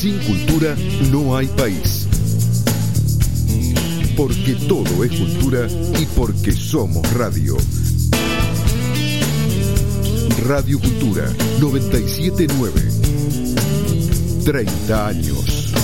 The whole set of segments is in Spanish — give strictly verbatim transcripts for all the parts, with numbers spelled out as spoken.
Sin cultura no hay país. Porque todo es cultura y porque somos radio. Radio Cultura noventa y siete punto nueve. treinta años.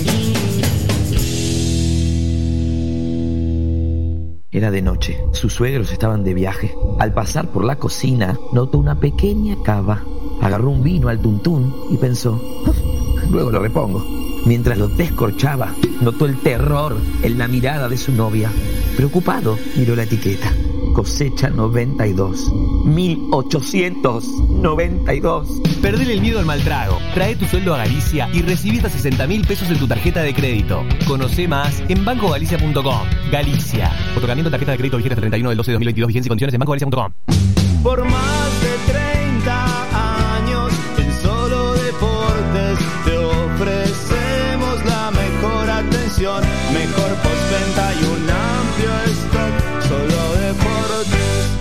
Era de noche. Sus suegros estaban de viaje. Al pasar por la cocina, notó una pequeña cava. Agarró un vino al tuntún y pensó, luego lo repongo. Mientras lo descorchaba, notó el terror en la mirada de su novia. Preocupado, miró la etiqueta. Cosecha noventa y dos. mil ochocientos noventa y dos. Perdele el miedo al mal trago. Trae tu sueldo a Galicia y recibí hasta sesenta mil pesos en tu tarjeta de crédito. Conoce más en banco galicia punto com. Galicia. Otorgamiento de tarjeta de crédito vigente hasta treinta y uno del doce de dos mil veintidós. Vigencia y condiciones en banco galicia punto com. Por más de treinta años en Solo Deportes te ofrecemos la mejor atención, mejor postventa y un amplio stock. Solo Deportes.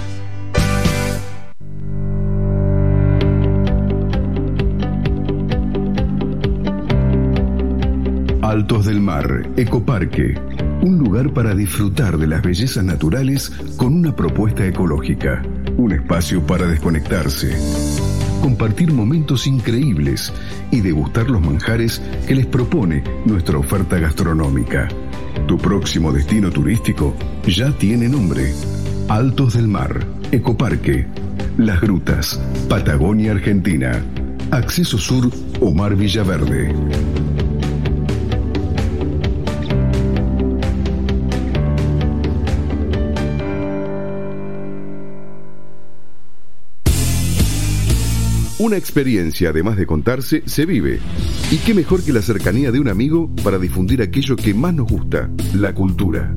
Altos del Mar, Ecoparque. Un lugar para disfrutar de las bellezas naturales con una propuesta ecológica. Un espacio para desconectarse, compartir momentos increíbles y degustar los manjares que les propone nuestra oferta gastronómica. Tu próximo destino turístico ya tiene nombre. Altos del Mar, Ecoparque, Las Grutas, Patagonia, Argentina. Acceso Sur, Omar Villaverde. Una experiencia, además de contarse, se vive. Y qué mejor que la cercanía de un amigo para difundir aquello que más nos gusta, la cultura.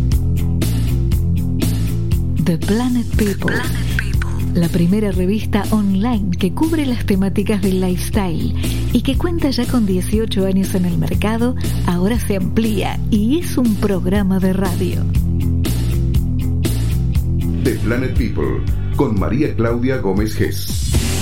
The Planet People, la primera revista online que cubre las temáticas del lifestyle y que cuenta ya con dieciocho años en el mercado, ahora se amplía y es un programa de radio. The Planet People, con María Claudia Gómez Gess.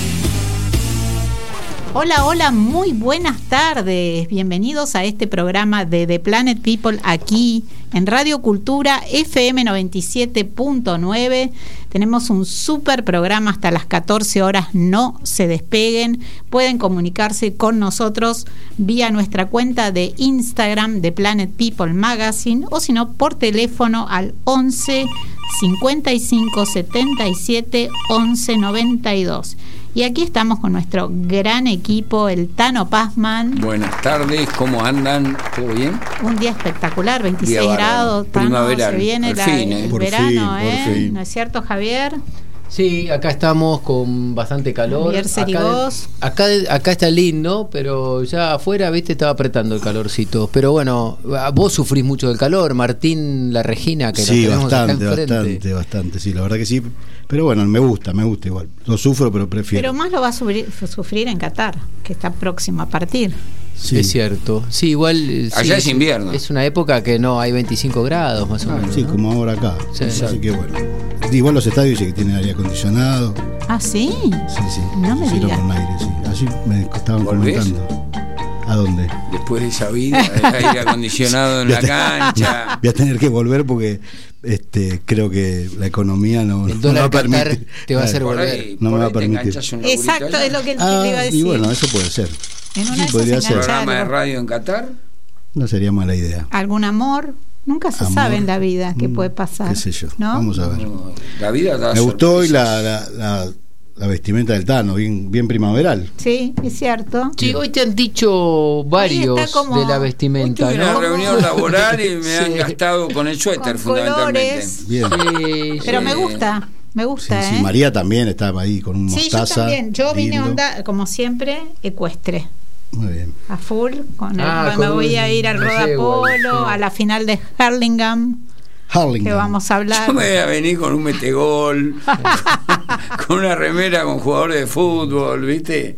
Hola, hola, muy buenas tardes. Bienvenidos a este programa de The Planet People aquí en Radio Cultura F M noventa y siete punto nueve. Tenemos un súper programa hasta las catorce horas, no se despeguen. Pueden comunicarse con nosotros vía nuestra cuenta de Instagram de Planet People Magazine o si no por teléfono al once cincuenta y cinco setenta y siete once noventa y dos. Y aquí estamos con nuestro gran equipo, el Tano Pazman. Buenas tardes, ¿cómo andan? ¿Todo bien? Un día espectacular, veintiséis grados, Tano, se viene la, fin, ¿eh? el por verano, fin, ¿eh? Por fin. ¿No es cierto, Javier? Sí, acá estamos con bastante calor. Javier Serigós. Acá, acá, acá está lindo, pero ya afuera, viste, estaba apretando el calorcito. Pero bueno, vos sufrís mucho del calor, Martín, la Regina, que sí, nos tenemos bastante, acá enfrente. bastante, bastante, sí, la verdad que sí. Pero bueno, me gusta, me gusta igual. Lo sufro, pero prefiero. Pero más lo va a sufrir, sufrir en Qatar, que está próximo a partir. Sí. Es cierto. Sí, igual. Allá sí, es invierno. Es una época que no hay veinticinco grados más o ah, menos. Sí, ¿no? como ahora acá. Sí, así exacto. que bueno. Igual los estadios sí que tienen aire acondicionado. Ah, sí. Sí, sí. No me sí, digas. con aire, sí. Así me estaban ¿Volvés? comentando. ¿A dónde? Después de esa vida, de aire acondicionado en la cancha. Voy a tener que volver porque este creo que la economía no, El no me va a dólar Qatar permitir. te va a hacer Por volver. ahí, No por me va ahí a permitir. te enganchás un Exacto, laburito es lo que él Ah, le iba a decir. y bueno, eso puede ser. En una Sí, de esas podría se ser. engancha programa de algo. radio en Qatar. No sería mala idea. ¿Algún amor? Nunca se Amor. sabe en la vida qué Mm, puede pasar. Qué sé yo. ¿no? Vamos a ver. No, la vida da Me gustó hoy sorpresas. la, la, la, la vestimenta del Tano, bien, bien primaveral. Sí, es cierto. Sí, hoy te han dicho varios Hoy está como- de la vestimenta, Hoy tuve una ¿no? reunión laboral y me Sí. han gastado con el suéter, Con fundamentalmente. colores. Bien. Sí, Pero sí. me gusta, me Sí, gusta, sí, ¿eh? María también estaba ahí con un Sí, yo mostaza. también. Yo vine lindo. onda, como siempre, ecuestre. Muy bien. A full. Con el, Ah, me con voy un a ir al yegua, Rodapolo, sí. a la final de Hurlingham, que Harlingham. vamos a hablar. Yo me voy a venir con un metegol, con una remera con jugadores de fútbol, ¿viste?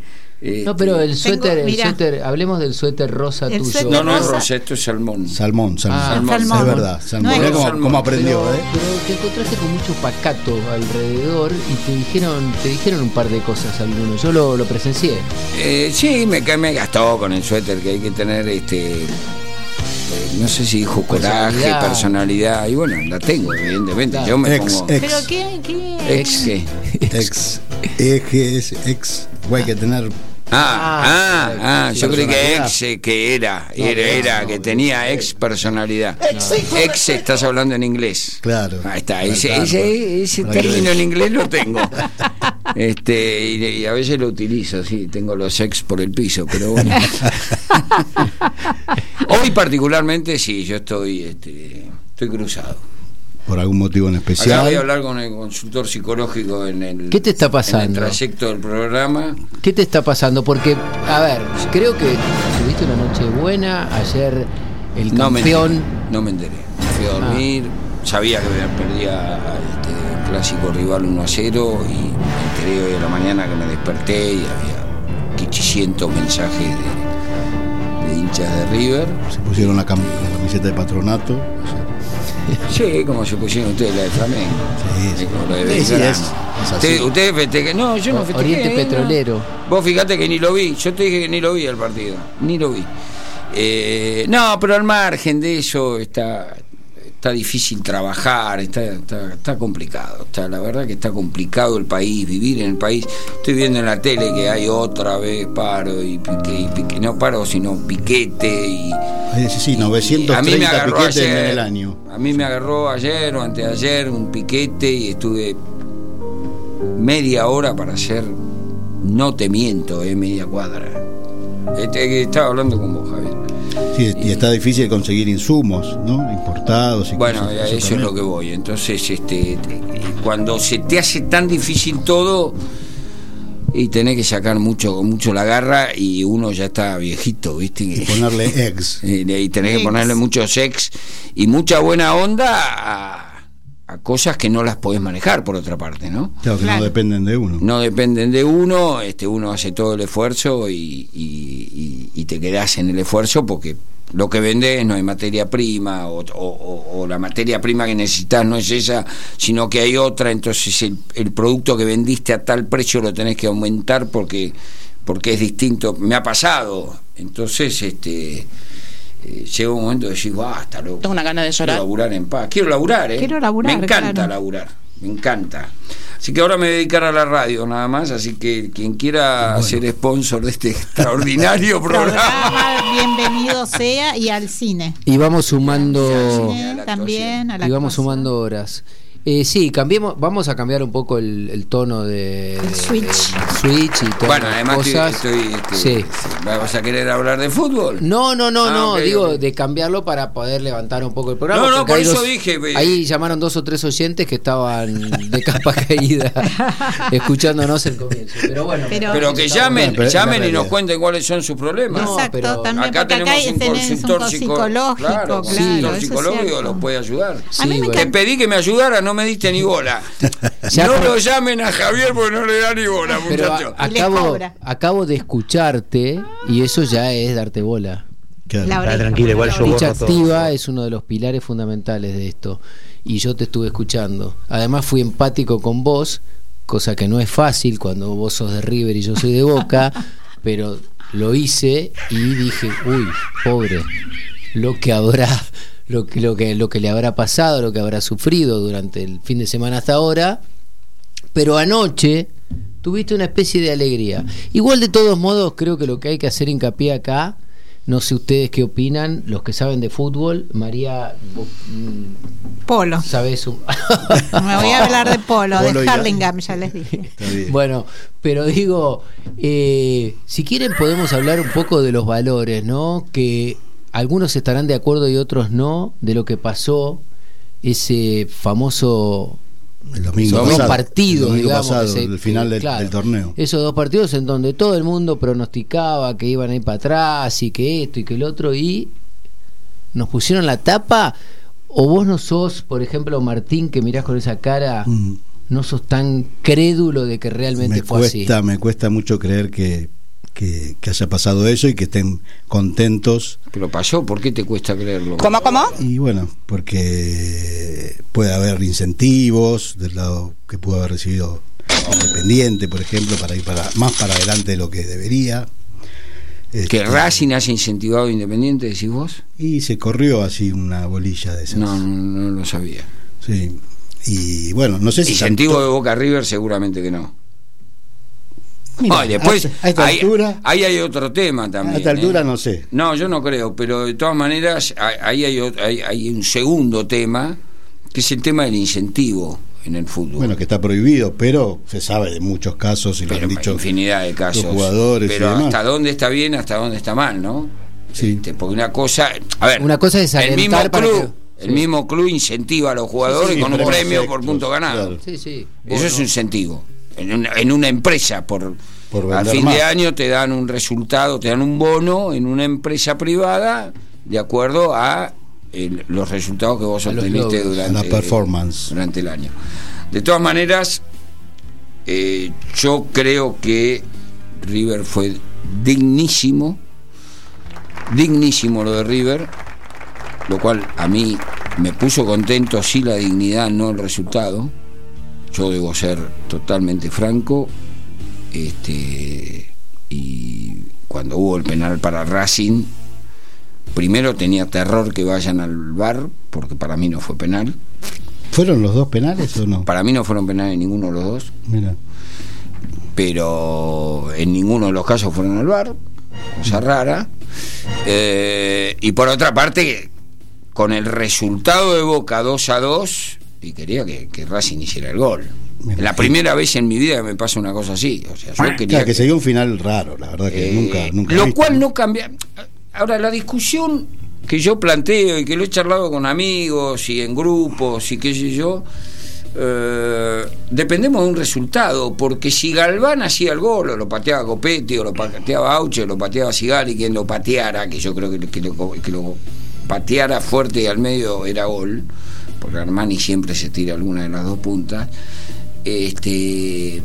Este, No, pero el suéter, Tengo- el mirá. suéter, hablemos del suéter rosa El tuyo. suéter no, no es rosa. rosa, esto es salmón. Salmón, salmón. Ah, salmón. Es verdad, salmón. No es- Mirá cómo, salmón. cómo aprendió, pero, ¿eh? pero te encontraste con mucho pacato alrededor y te dijeron, te dijeron un par de cosas algunos. Yo lo, lo presencié. Eh, sí, me, ca- me gastó con el suéter, que hay que tener, este eh, no sé si dijo coraje, Personalidad. personalidad, y bueno, la tengo, evidentemente. Yo me Ex, pongo. ex. Pero qué, qué Ex, ¿qué? Ex. Eje es ex. O hay que tener. Ah, ah, ah, sí, yo creí que personalidad. ex, eh, que era, No, era, no, era, no, que no, tenía ex personalidad. Ex, estás hablando en inglés. Claro. Ahí está, Claro, ese, claro. ese, ese Para que término veas. en inglés lo tengo. Este, y, y a veces lo utilizo, sí, tengo los ex por el piso, pero bueno. Hoy particularmente sí, yo estoy, este, estoy cruzado. Por algún motivo en Acá voy a especial. hablar con el consultor psicológico en el, ¿Qué te está en el pasando? trayecto del programa. ¿Qué te está pasando? Porque, a ver, creo que tuviste una noche buena, ayer el No me campeón... enteré, no me enteré. Fui a dormir, sabía que perdía este clásico rival uno a cero y me enteré hoy a la mañana que me desperté y había quinientos mensajes de, de hinchas de River. Se pusieron la, cam- la camiseta de patronato. Sí, como se pusieron ustedes la de Flamengo. Sí, sí. Como la de Sí, sí, Belgrano. es- es así. Ustedes, ustedes festejan. No, yo no festejé. Oriente ¿eh? Petrolero. No. Vos fíjate que ni lo vi. Yo te dije que ni lo vi el partido. Ni lo vi. Eh, no, pero al margen de eso está está difícil trabajar, está, está, está complicado. Está, la verdad que está complicado el país, vivir en el país. Estoy viendo en la tele que hay otra vez paro y pique, y pique no paro, sino piquete y... Ay, sí, sí, novecientos A mí me treinta agarró piquetes ayer, en el año. A mí me agarró ayer o anteayer un piquete y estuve media hora para hacer, no te miento, eh, media cuadra. Este, estaba hablando con vos, Javier. Sí, y está difícil conseguir insumos, ¿no? Importados y Bueno, cosas, a eso es también. lo que voy. Entonces, este, te- cuando se te hace tan difícil todo y tenés que sacar mucho, mucho la garra y uno ya está viejito, ¿viste? Y ponerle ex. Y y tenés que Ex. ponerle mucho sex y mucha buena onda a, a cosas que no las podés manejar, por otra parte, ¿no? Claro, que Claro. no dependen de uno. No dependen de uno, este, uno hace todo el esfuerzo y, y, y- y te quedás en el esfuerzo porque lo que vendés no hay materia prima o, o- o- o la materia prima que necesitas no es esa, sino que hay otra, entonces el, el producto que vendiste a tal precio lo tenés que aumentar porque, porque es distinto. Me ha pasado, entonces este eh, llega un momento de decir, basta, loco. Tengo una gana de Quiero llorar. laburar en paz. Quiero laburar, ¿eh? Quiero laburar, Me encanta claro. laburar. Me encanta. Así que ahora me voy a dedicar a la radio nada más. Así que quien quiera ser sponsor de este extraordinario programa. programa, bienvenido sea, y al cine. Y vamos sumando... Cine a la también, a la Y vamos actuación. sumando horas. Eh, sí, cambiemos, vamos a cambiar un poco el, el tono de, El de- switch. del switch y todas Bueno, las además estoy, cosas. estoy, este, Sí. ¿vas a querer hablar de fútbol? No, no, no, Ah, no, ok, digo ok. de cambiarlo para poder levantar un poco el programa. No, no, porque por hay eso dos- dije, ve- Ahí llamaron dos o tres oyentes que estaban de capa caída escuchándonos el comienzo. Pero bueno, Pero- Pero que está llamen, Bueno, pero es la llamen y nos realidad. cuenten cuáles son sus problemas. No, Exacto, pero también, Acá porque acá tenemos un tenés un consultor co- psico- psicológico, claro, claro, un consultor eso es psicológico cierto. los puede ayudar. Sí, A mí me bueno. Te encanta. pedí que me ayudara, no me diste ni bola. Ya no fue- lo llamen a Javier porque no le da ni bola, pero a- muchacho. Y les acabo, cobra. acabo de escucharte y eso ya es darte bola. Claro. La oreja, tranquila, igual la yo oreja. Escucha borro todo. activa es uno de los pilares fundamentales de esto y yo te estuve escuchando. Además fui empático con vos, cosa que no es fácil cuando vos sos de River y yo soy de Boca, pero lo hice y dije, uy, pobre, lo que habrá, lo que, lo que, lo que le habrá pasado, lo que habrá sufrido durante el fin de semana hasta ahora. Pero anoche tuviste una especie de alegría. Igual de todos modos creo que lo que hay que hacer hincapié acá, no sé ustedes qué opinan, los que saben de fútbol, María, vos, mm, Polo. sabés un... Me voy a hablar de polo, Polo de y- Hurlingham, ya les dije. Está bien. Bueno, pero digo, eh, si quieren podemos hablar un poco de los valores, ¿no? Que algunos estarán de acuerdo y otros no, de lo que pasó ese famoso El domingo esos dos pasado, partidos, el domingo digamos, pasado, que se- el final del, claro, del torneo. esos dos partidos en donde todo el mundo pronosticaba que iban a ir para atrás y que esto y que el otro y nos pusieron la tapa. O vos no sos, por ejemplo, Martín, que mirás con esa cara, Mm. no sos tan crédulo de que realmente me fue cuesta, así. me cuesta mucho creer que, que, que haya pasado eso y que estén contentos. Pero pasó, ¿por qué te cuesta creerlo? ¿Cómo, cómo? Y bueno, porque puede haber incentivos del lado que pudo haber recibido Independiente, por ejemplo, para ir para más para adelante de lo que debería. ¿Que este, Racing haya incentivado a Independiente, decís vos? Y se corrió así una bolilla de esas. No, no, no lo sabía. Sí. Y bueno, no sé si incentivo tanto... de Boca River seguramente que no. Mira, oh, después a esta ahí, altura, ahí hay otro tema también. A esta altura ¿eh? no sé. No, yo no creo, pero de todas maneras ahí hay, hay, hay un segundo tema, que es el tema del incentivo en el fútbol. Bueno, que está prohibido, pero se sabe de muchos casos y pero lo han dicho infinidad de casos. Los jugadores pero y demás. hasta dónde está bien, hasta dónde está mal, ¿no? Sí. Este, porque una cosa, a ver, una cosa es el mismo para club, que... el sí. mismo club incentiva a los jugadores sí, sí, con un premio sectos, por punto ganado. Claro. Sí, sí. Eso bueno. es un incentivo. En una, en una empresa, por, por a fin más. de año te dan un resultado, te dan un bono en una empresa privada de acuerdo a el, los resultados que vos obteniste durante la performance durante el año. De todas maneras, eh, yo creo que River fue dignísimo, dignísimo lo de River, lo cual a mí me puso contento, sí, la dignidad, no el resultado. Yo debo ser totalmente franco, este, y cuando hubo el penal para Racing, primero tenía terror que vayan al V A R, porque para mí no fue penal. ¿Fueron los dos penales o no? Para mí no fueron penales ninguno de los dos. Mira. Pero en ninguno de los casos fueron al V A R, cosa rara. Eh, y por otra parte, con el resultado de Boca dos a dos, y quería que, que Racing hiciera el gol. Mira, la primera vez en mi vida que me pasa una cosa así. O sea, yo quería claro, que, que sería un final raro, la verdad que eh, nunca, nunca lo visto, cual ¿no? no cambia. Ahora, la discusión que yo planteo y que lo he charlado con amigos y en grupos y qué sé yo, eh, dependemos de un resultado, porque si Galván hacía el gol, o lo pateaba Copetti, o lo pateaba Auche, o lo pateaba Sigali, quien lo pateara, que yo creo que, que, lo, que lo pateara fuerte y al medio era gol, porque Armani siempre se tira alguna de las dos puntas. Este,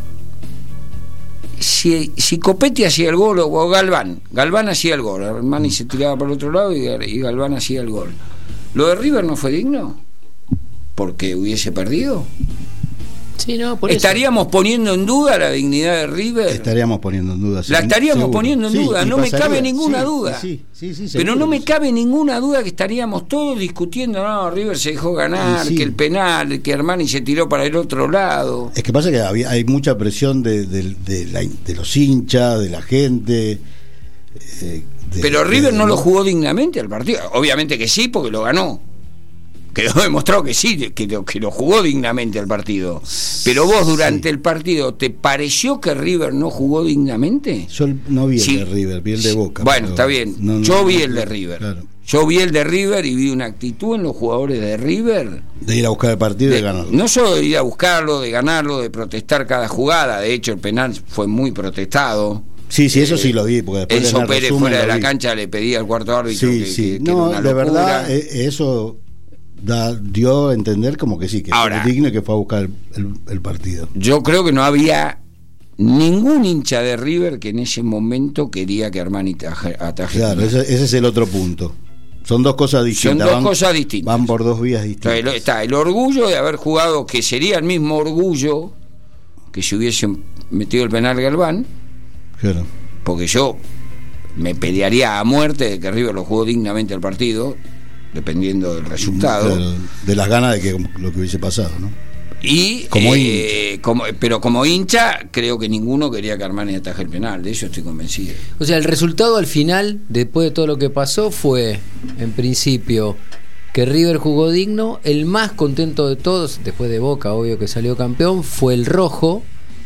si, si Copetti hacía el gol o Galván, Galván hacía el gol, Armani se tiraba para el otro lado y, y Galván hacía el gol. ¿Lo de River no fue digno? ¿Porque hubiese perdido? Sí, no, por ¿Estaríamos eso. poniendo en duda la dignidad de River? Estaríamos poniendo en duda. La estaríamos seguro. poniendo en sí, duda, no me pasaría. cabe ninguna sí, duda. Sí, sí, sí, Pero no me sí. cabe ninguna duda que estaríamos todos discutiendo, no, River se dejó ganar, sí. que el penal, que Armani se tiró para el otro lado. Es que pasa que había, hay mucha presión de, de, de, la, de los hinchas, de la gente. Eh, de, Pero River de, no de, lo jugó dignamente al partido. Obviamente que sí, porque lo ganó. Quedó demostrado que sí, que lo, que lo jugó dignamente al partido. Pero vos durante sí. el partido, ¿te pareció que River no jugó dignamente? Yo no vi el sí. de River, vi el de Boca. Bueno, está bien. No, no, Yo vi el de River. Claro. Yo vi el de River y vi una actitud en los jugadores de River. De ir a buscar el partido de, y ganarlo. No solo de ir a buscarlo, de ganarlo, de protestar cada jugada. De hecho, el penal fue muy protestado. Sí, sí, eso sí lo vi. Porque después Enzo Pérez fuera de la vi. cancha le pedía al cuarto árbitro sí, que, sí. que, que no, era una de locura. verdad, eso da, dio a entender como que sí, que Ahora, fue digno y que fue a buscar el, el, el partido. Yo creo que no había ningún hincha de River que en ese momento quería que Armani ataje. Claro, ese, ese es el otro punto. Son dos cosas distintas. Son dos van, cosas distintas. Van por dos vías distintas. Está el, está el orgullo de haber jugado, que sería el mismo orgullo que si hubiesen metido el penal Galván. Claro. Porque yo me pelearía a muerte de que River lo jugó dignamente al partido, dependiendo del resultado. Claro, de las ganas de que lo que hubiese pasado, ¿no? Y como eh, hincha. Como, pero como hincha creo que ninguno quería que Armani ataje el penal, de eso estoy convencido. O sea, el resultado al final, después de todo lo que pasó, fue en principio que River jugó digno. El más contento de todos, después de Boca, obvio que salió campeón, fue el rojo,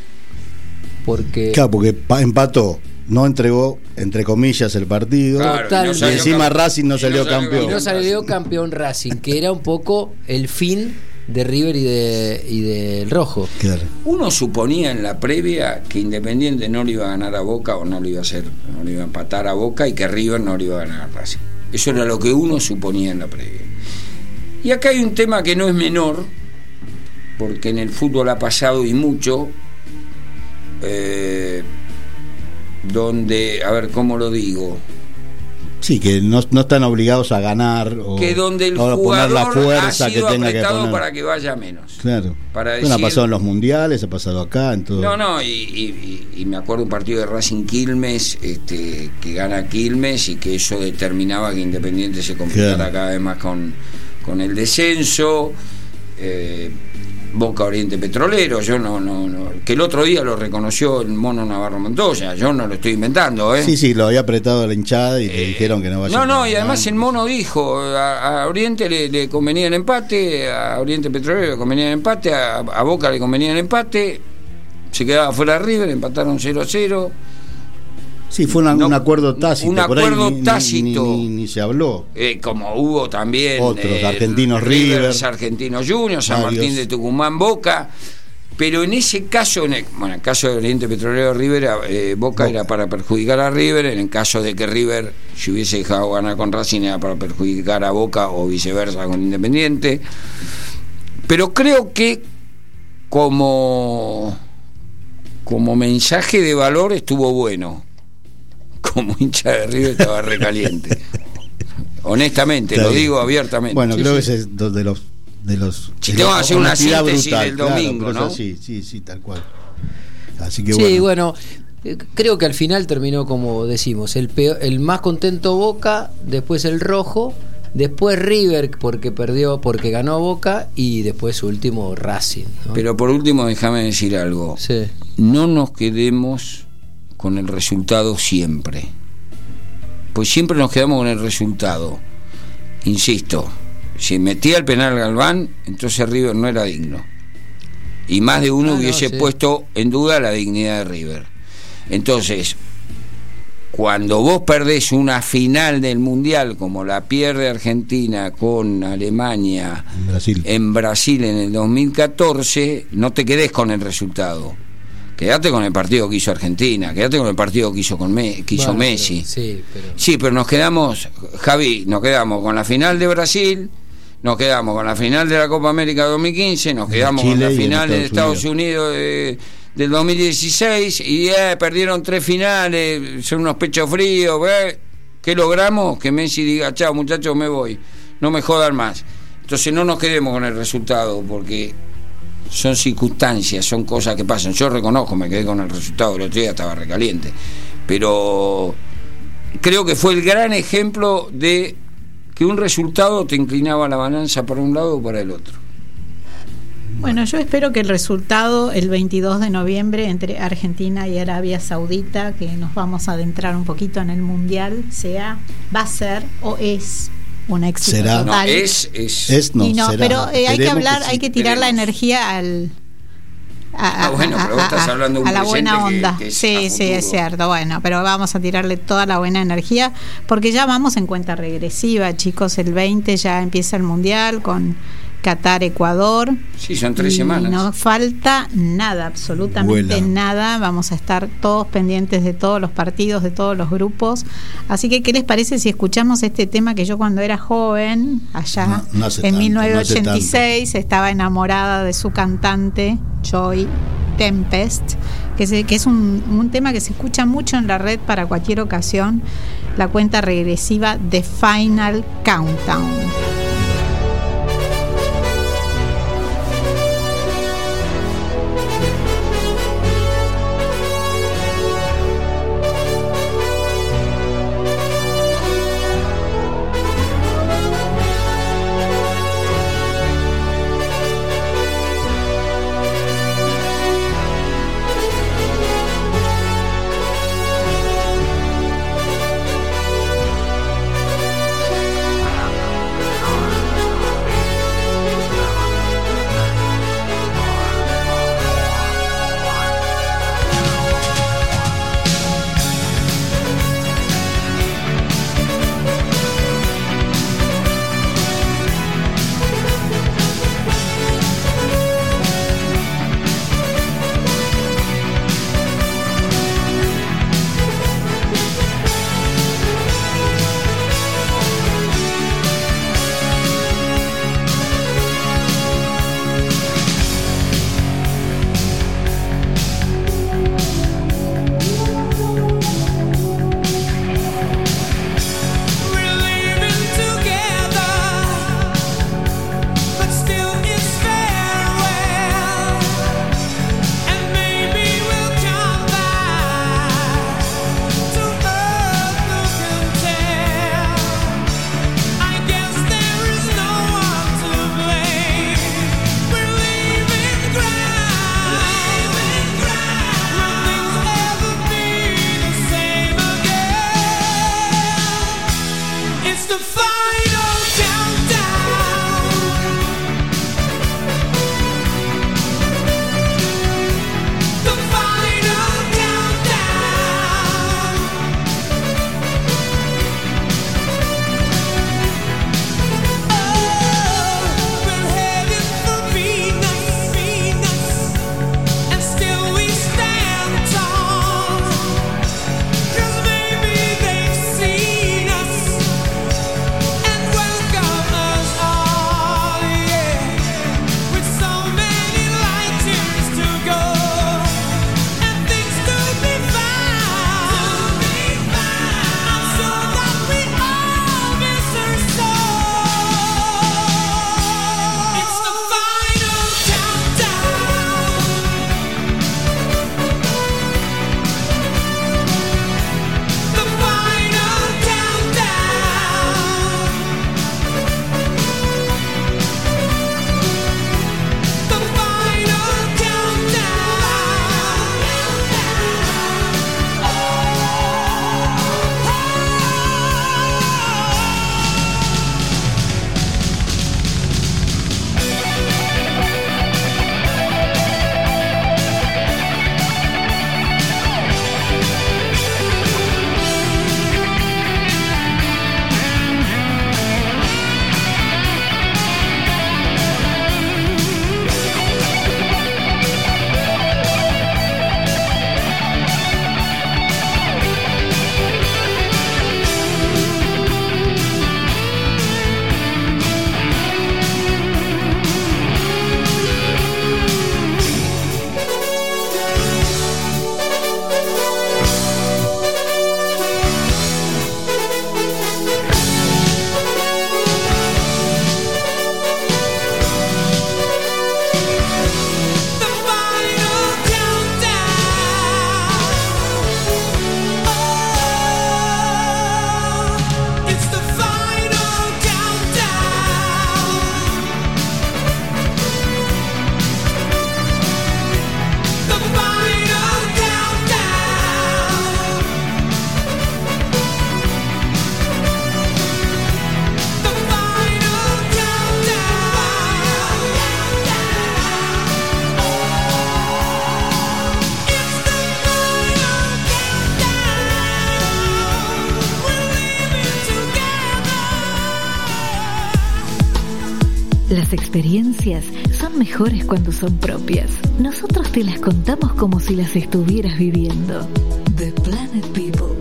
porque claro, porque empató, no entregó entre comillas el partido, claro, Total, y, no y encima campeón. Racing no salió no salió campeón. y no salió campeón Racing, que era un poco el fin de River y de y del rojo. Claro. Uno suponía en la previa que Independiente no le iba a ganar a Boca, o no le iba a hacer, no le iba a empatar a Boca, y que River no le iba a ganar a Racing. Eso era lo que uno suponía en la previa. Y acá hay un tema que no es menor, porque en el fútbol ha pasado y mucho. Eh, donde, a ver, ¿cómo lo digo? Sí, que no, no están obligados a ganar o, que donde el o a poner jugador la fuerza ha sido que tenga que apretado poner. para que vaya menos. Claro. Para bueno, decir, ha pasado en los mundiales, ha pasado acá, en todo. No, no, y, y, y me acuerdo un partido de Racing Quilmes, este, que gana Quilmes y que eso determinaba que Independiente se complicara claro. cada vez más con, con el descenso. Eh, Boca Oriente Petrolero, yo no, no, no, que el otro día lo reconoció el Mono Navarro Montoya, yo no lo estoy inventando, ¿eh? Sí, sí, lo había apretado a la hinchada y le eh, dijeron que no vaya. No, no, y además el Mono dijo, a, a Oriente le, le convenía el empate, a Oriente Petrolero le convenía el empate, a, a Boca le convenía el empate, se quedaba fuera River, empataron cero a cero. Sí, fue una, no, un acuerdo tácito. Un acuerdo ni, tácito. Ni, ni, ni, ni se habló. Eh, como hubo también. Otros, eh, Argentinos River. River Argentinos Juniors, San Varios. Martín de Tucumán, Boca. Pero en ese caso, en el, bueno, en el caso de Oriente Petrolero River, eh, Boca, Boca era para perjudicar a River. En el caso de que River, si hubiese dejado ganar con Racing, era para perjudicar a Boca o viceversa con Independiente. Pero creo que como, como mensaje de valor estuvo bueno. Como hincha de River estaba recaliente. Honestamente, Está lo bien. digo abiertamente. Bueno, sí, creo sí. que es de los de los si te vamos a hacer una síntesis brutal, del domingo, claro, ¿no? Sí, sí, sí, tal cual. Así que sí, bueno. bueno, creo que al final terminó como decimos, el peor, el más contento Boca, después el rojo, después River porque perdió, porque ganó Boca y después último Racing, ¿no? Pero por último déjame decir algo. Sí. No nos quedemos con el resultado siempre, pues siempre nos quedamos con el resultado. Insisto, si metía el penal Galván, entonces River no era digno y más de uno ah, hubiese no, sí. puesto en duda la dignidad de River. Entonces, cuando vos perdés una final del Mundial como la pierde Argentina con Alemania en Brasil en, Brasil en el dos mil catorce, no te quedes con el resultado. Quédate con el partido que hizo Argentina, quédate con el partido que hizo con Me, que hizo bueno, Messi. Pero, sí, pero... sí, pero nos quedamos, Javi, nos quedamos con la final de Brasil, nos quedamos con la final de la Copa América dos mil quince, nos quedamos Chile con la final de Estados Unidos, Unidos de, del dos mil dieciséis y eh, perdieron tres finales, son unos pechos fríos. ¿eh? ¿Qué logramos? Que Messi diga, chao muchachos, me voy, no me jodan más. Entonces no nos quedemos con el resultado, porque son circunstancias, son cosas que pasan. Yo reconozco, me quedé con el resultado, el otro día estaba recaliente, pero creo que fue el gran ejemplo de que un resultado te inclinaba la balanza para un lado o para el otro. Bueno, yo espero que el resultado el veintidós de noviembre entre Argentina y Arabia Saudita, que nos vamos a adentrar un poquito en el Mundial, sea, va a ser o es un éxito será. total. No, es, es. es no, y no será. Pero eh, hay que hablar, que sí, hay que tirar queremos. la energía al a, ah, bueno, pero vos estás hablando de un a la buena onda. Que, que es sí, sí, es cierto. Bueno, pero vamos a tirarle toda la buena energía porque ya vamos en cuenta regresiva, chicos. El veinte ya empieza el Mundial con Qatar, Ecuador. Sí, son tres y semanas. No falta nada, absolutamente Vuela. nada. Vamos a estar todos pendientes de todos los partidos, de todos los grupos. Así que, ¿qué les parece si escuchamos este tema que yo cuando era joven, allá no, no en tanto, mil novecientos ochenta y seis, no estaba enamorada de su cantante, Joy Tempest, que, se, que es un, un tema que se escucha mucho en la red para cualquier ocasión, la cuenta regresiva de Final Countdown. Las experiencias son mejores cuando son propias. Nosotros te las contamos como si las estuvieras viviendo. The Planet People.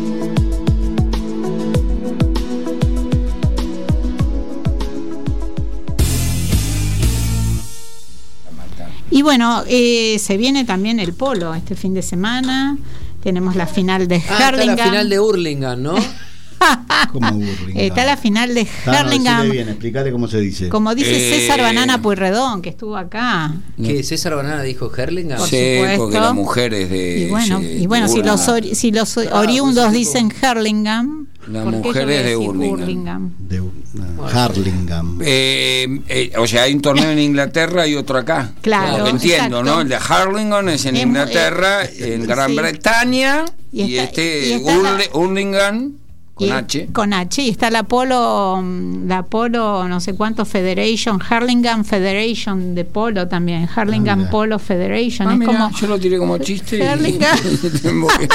Y bueno, eh, se viene también el polo este fin de semana. Tenemos la final de Ah, Hurlingham. está la final de Hurlingham, ¿no? ¿Cómo Hurlingham? Está la final de Ah, no, Hurlingham. decile bien, explícate cómo se dice. Como dice Eh, César Banana Pueyrredón, que estuvo acá. ¿Qué? ¿César Banana dijo Hurlingham? Por Sí, supuesto. porque las mujeres de. Y bueno, se- y bueno si burlan. los, ori- si los Ah, oriundos pues, dicen Hurlingham, Las ¿por qué yo mujeres voy a de decir Hurlingham. Hurlingham? De uh, Hurlingham. Eh, eh, o sea, hay un torneo en Inglaterra y otro acá. Claro, Lo que entiendo, exacto. ¿no? El de Hurlingham es en Es mu- Inglaterra, eh, en Gran sí. Bretaña, Y y, está- este y está la- Hurli- Hurlingham con Y- H. Con H. Y está la Polo, mm, la Polo, no sé cuánto, Federation, Hurlingham Federation de Polo también. Hurlingham mira. Polo Federation. Ah, es mira, como. yo lo tiré como chiste. y- Hurlingham. Tengo que-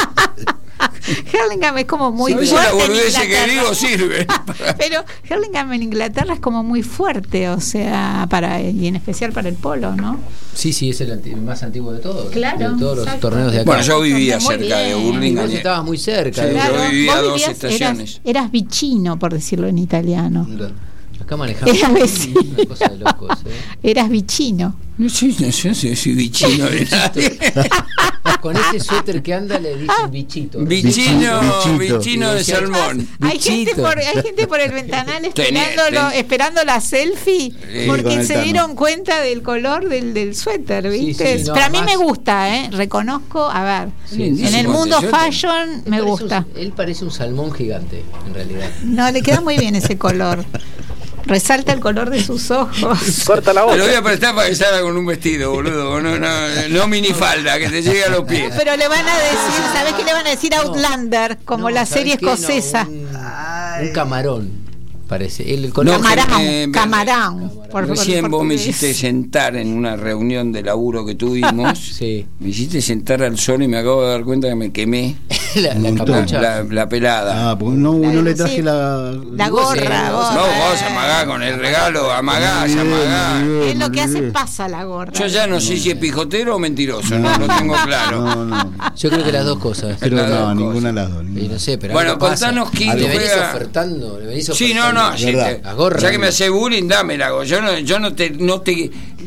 Hurlingham es como muy A veces la fuerte. en boludez que Inglaterra. digo sirve. Pero Hurlingham en Inglaterra es como muy fuerte, o sea, para y en especial para el polo, ¿no? Sí, sí, es el, anti- el más antiguo de todos. Claro, De todos los exacto. torneos de acá. Bueno, yo vivía Muy cerca de bien. Y Hurlingham. vos estabas muy cerca. Sí, de- yo vivía vos dos vivías- estaciones. Eras, eras vicino, por decirlo en italiano. Acá manejamos Era vecino. una cosa de locos. ¿eh? Eras vicino. No sé, no sé, no sé, soy bichino de nadie. Con ese suéter que anda le dicen bichito. Bichino, Bichito. bichino de salmón. Hay gente, Bichito. por, hay gente por el ventanal Tenía- esperándolo, ten- esperando la selfie Sí, porque con el se Tano. dieron cuenta del color del, del suéter, ¿viste? sí, no, Pero a mí más- me gusta, ¿eh? Reconozco, a ver, Sí, en sí, el sí, mundo sí, fashion Él me parece gusta. un- él parece un salmón gigante, en realidad. No, le queda muy bien ese color. Resalta el color de sus ojos. Corta la Te voz. lo voy a prestar para que salga con un vestido, boludo. No, no, no minifalda, que te llegue a los pies. Pero le van a decir, ¿sabes qué le van a decir? Outlander, como No, la ¿sabes serie qué? No, escocesa. un, un camarón, parece. El color No, Camarón, eh, camarón. por- por Recién vos me portugués. hiciste sentar en una reunión de laburo que tuvimos. Sí. Me hiciste sentar al sol y me acabo de dar cuenta que me quemé la, la Un montón. la, capucha. la- la pelada. Ah, porque no, no le traje Sí. la. La gorra, Sí, gorra. No, vos amagá con el regalo, amagá, amagá. Es lo que hace pasa la gorra. Yo ya no sé si es pijotero o mentiroso, no lo tengo claro. No, no. Yo creo que las dos cosas. Creo Las que dos no, cosas. ninguna de las dos. Y ninguna. no sé, pero Bueno, algo pasa. contanos quién le venís juega- ofertando, le venís Sí, no, ofertando. no, sí, verdad. te- La gorra. ya que me hace bullying, dámela. Yo no, yo no te, no te,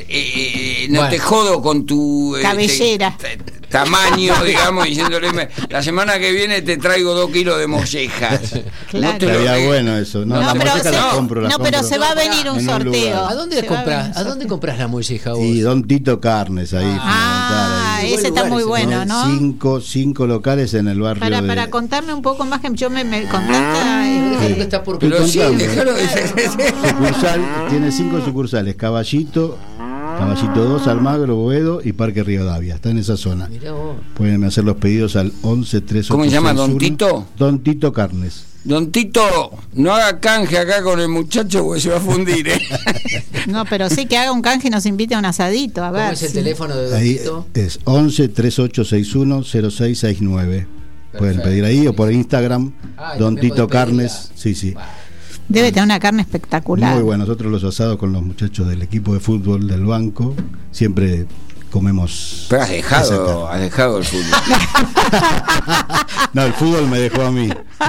eh, no Bueno. te jodo con tu este, Cabellera. t- tamaño, digamos, diciéndole, me- la semana que viene te traigo dos kilos de mollejas. Claro. No te lo Estaría digo. bueno eso. No, No, la pero, molleja se, la compro, la no, pero compro se va a venir un en un sorteo. lugar. ¿A dónde, Se la va a compras, venir un ¿A dónde sorteo. compras la molleja vos? Y Don Tito Carnes ahí. Ah, fundamental, ahí. ese está Buen muy lugar ese, bueno, ¿no? Cinco, cinco locales en el barrio. Para, de... para contarme un poco más, que yo me, me contaste. Déjalo eh, que está por Pero sí, contando. déjalo de Sucursal, tiene cinco sucursales: Caballito, Caballito dos, Almagro, Boedo y Parque Rivadavia. Está en esa zona. Mirá vos. Pueden hacer los pedidos al once tres ocho seis uno. ¿Cómo se llama, Don Tito? Don Tito Carnes. Don Tito, no haga canje acá con el muchacho porque se va a fundir, ¿eh? No, pero sí que haga un canje y nos invite a un asadito, a ¿Cómo ver. es el sí. teléfono de Don Ahí Tito? es once tres ocho seis uno cero seis seis nueve. Pueden Perfecto. pedir ahí o por Instagram. Ah, y Don también Tito podés pedirla. Carnes. Sí, sí. Debe tener una carne espectacular. Muy bueno. Nosotros los asados con los muchachos del equipo de fútbol del banco siempre comemos. Pero has esa dejado, carne. has dejado el fútbol. No, el fútbol me dejó a mí.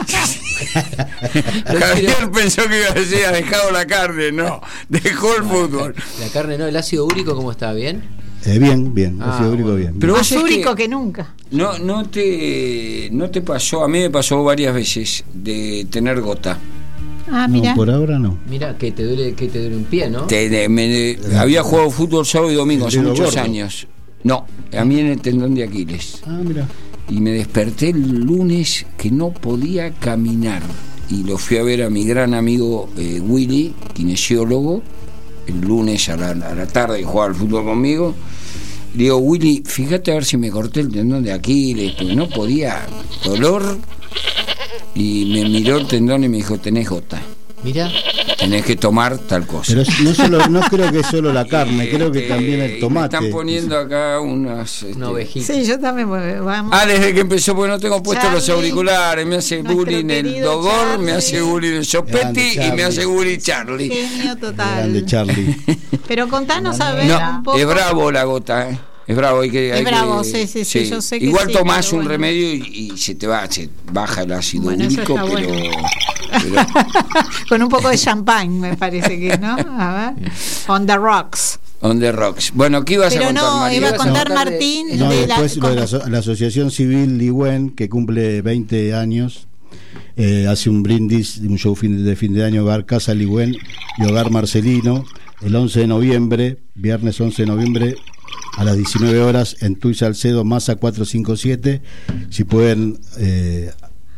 Javier pensó que iba a decir, has dejado la carne, no, dejó el fútbol. La carne no, el ácido úrico, ¿cómo está? ¿Bien? Eh, bien, bien. Ah, ácido úrico bueno. bien. Pero vos Más sabés úrico que que nunca. no, no te, no te pasó, a mí me pasó varias veces de tener gota. Ah, No, mira. por ahora no. Mira, que te duele, que te duele un pie, ¿no? Te- de- me- había jugado fútbol sábado y domingo hace ¿El dedo muchos gordo? años. No, a mí en el tendón de Aquiles. Ah, mira. Y me desperté el lunes que no podía caminar. Y lo fui a ver a mi gran amigo eh, Willy, kinesiólogo, el lunes a la, a la tarde, y jugaba al fútbol conmigo. Le digo, Willy, fíjate a ver si me corté el tendón de Aquiles, porque no podía, dolor. Y me miró el tendón y me dijo, tenés gota. Mirá. Tenés que tomar tal cosa. Pero no, solo, no creo que solo la carne, creo que Este, también el tomate. Me están poniendo acá unas... Este... Una ovejita. Sí, yo también. Vamos. Ah, desde que empezó, porque no tengo puestos los Charlie, auriculares, me hace nuestro bullying el querido Dogor, Charlie. me hace bullying el Sopetti Grande y me Charlie. hace bullying Charlie. Genio total. Grande Charlie. Pero contanos a ver No, un poco. es bravo la gota, ¿eh? Es bravo, hay que... Es hay bravo, que- sí, sí, sí, yo sé que Igual sí, tomás pero un bueno. remedio y, y se te va, se baja el ácido Bueno, eso úrico, está pero, bueno. pero Con un poco de champán, me parece que, ¿no? A ver. On the rocks. on the rocks. Bueno, ¿qué ibas Pero a contar, no, María? iba a Ibas a contar contar de- Martín No, de la, después lo de la, aso- la Asociación Civil Ligüen, que cumple veinte años, eh, hace un brindis, un show fin de, de fin de año, Hogar Casa Ligüen y Hogar Marcelino, el once de noviembre, viernes once de noviembre, a las diecinueve horas, en Tuy Salcedo, Masa cuatrocientos cincuenta y siete. Si pueden eh,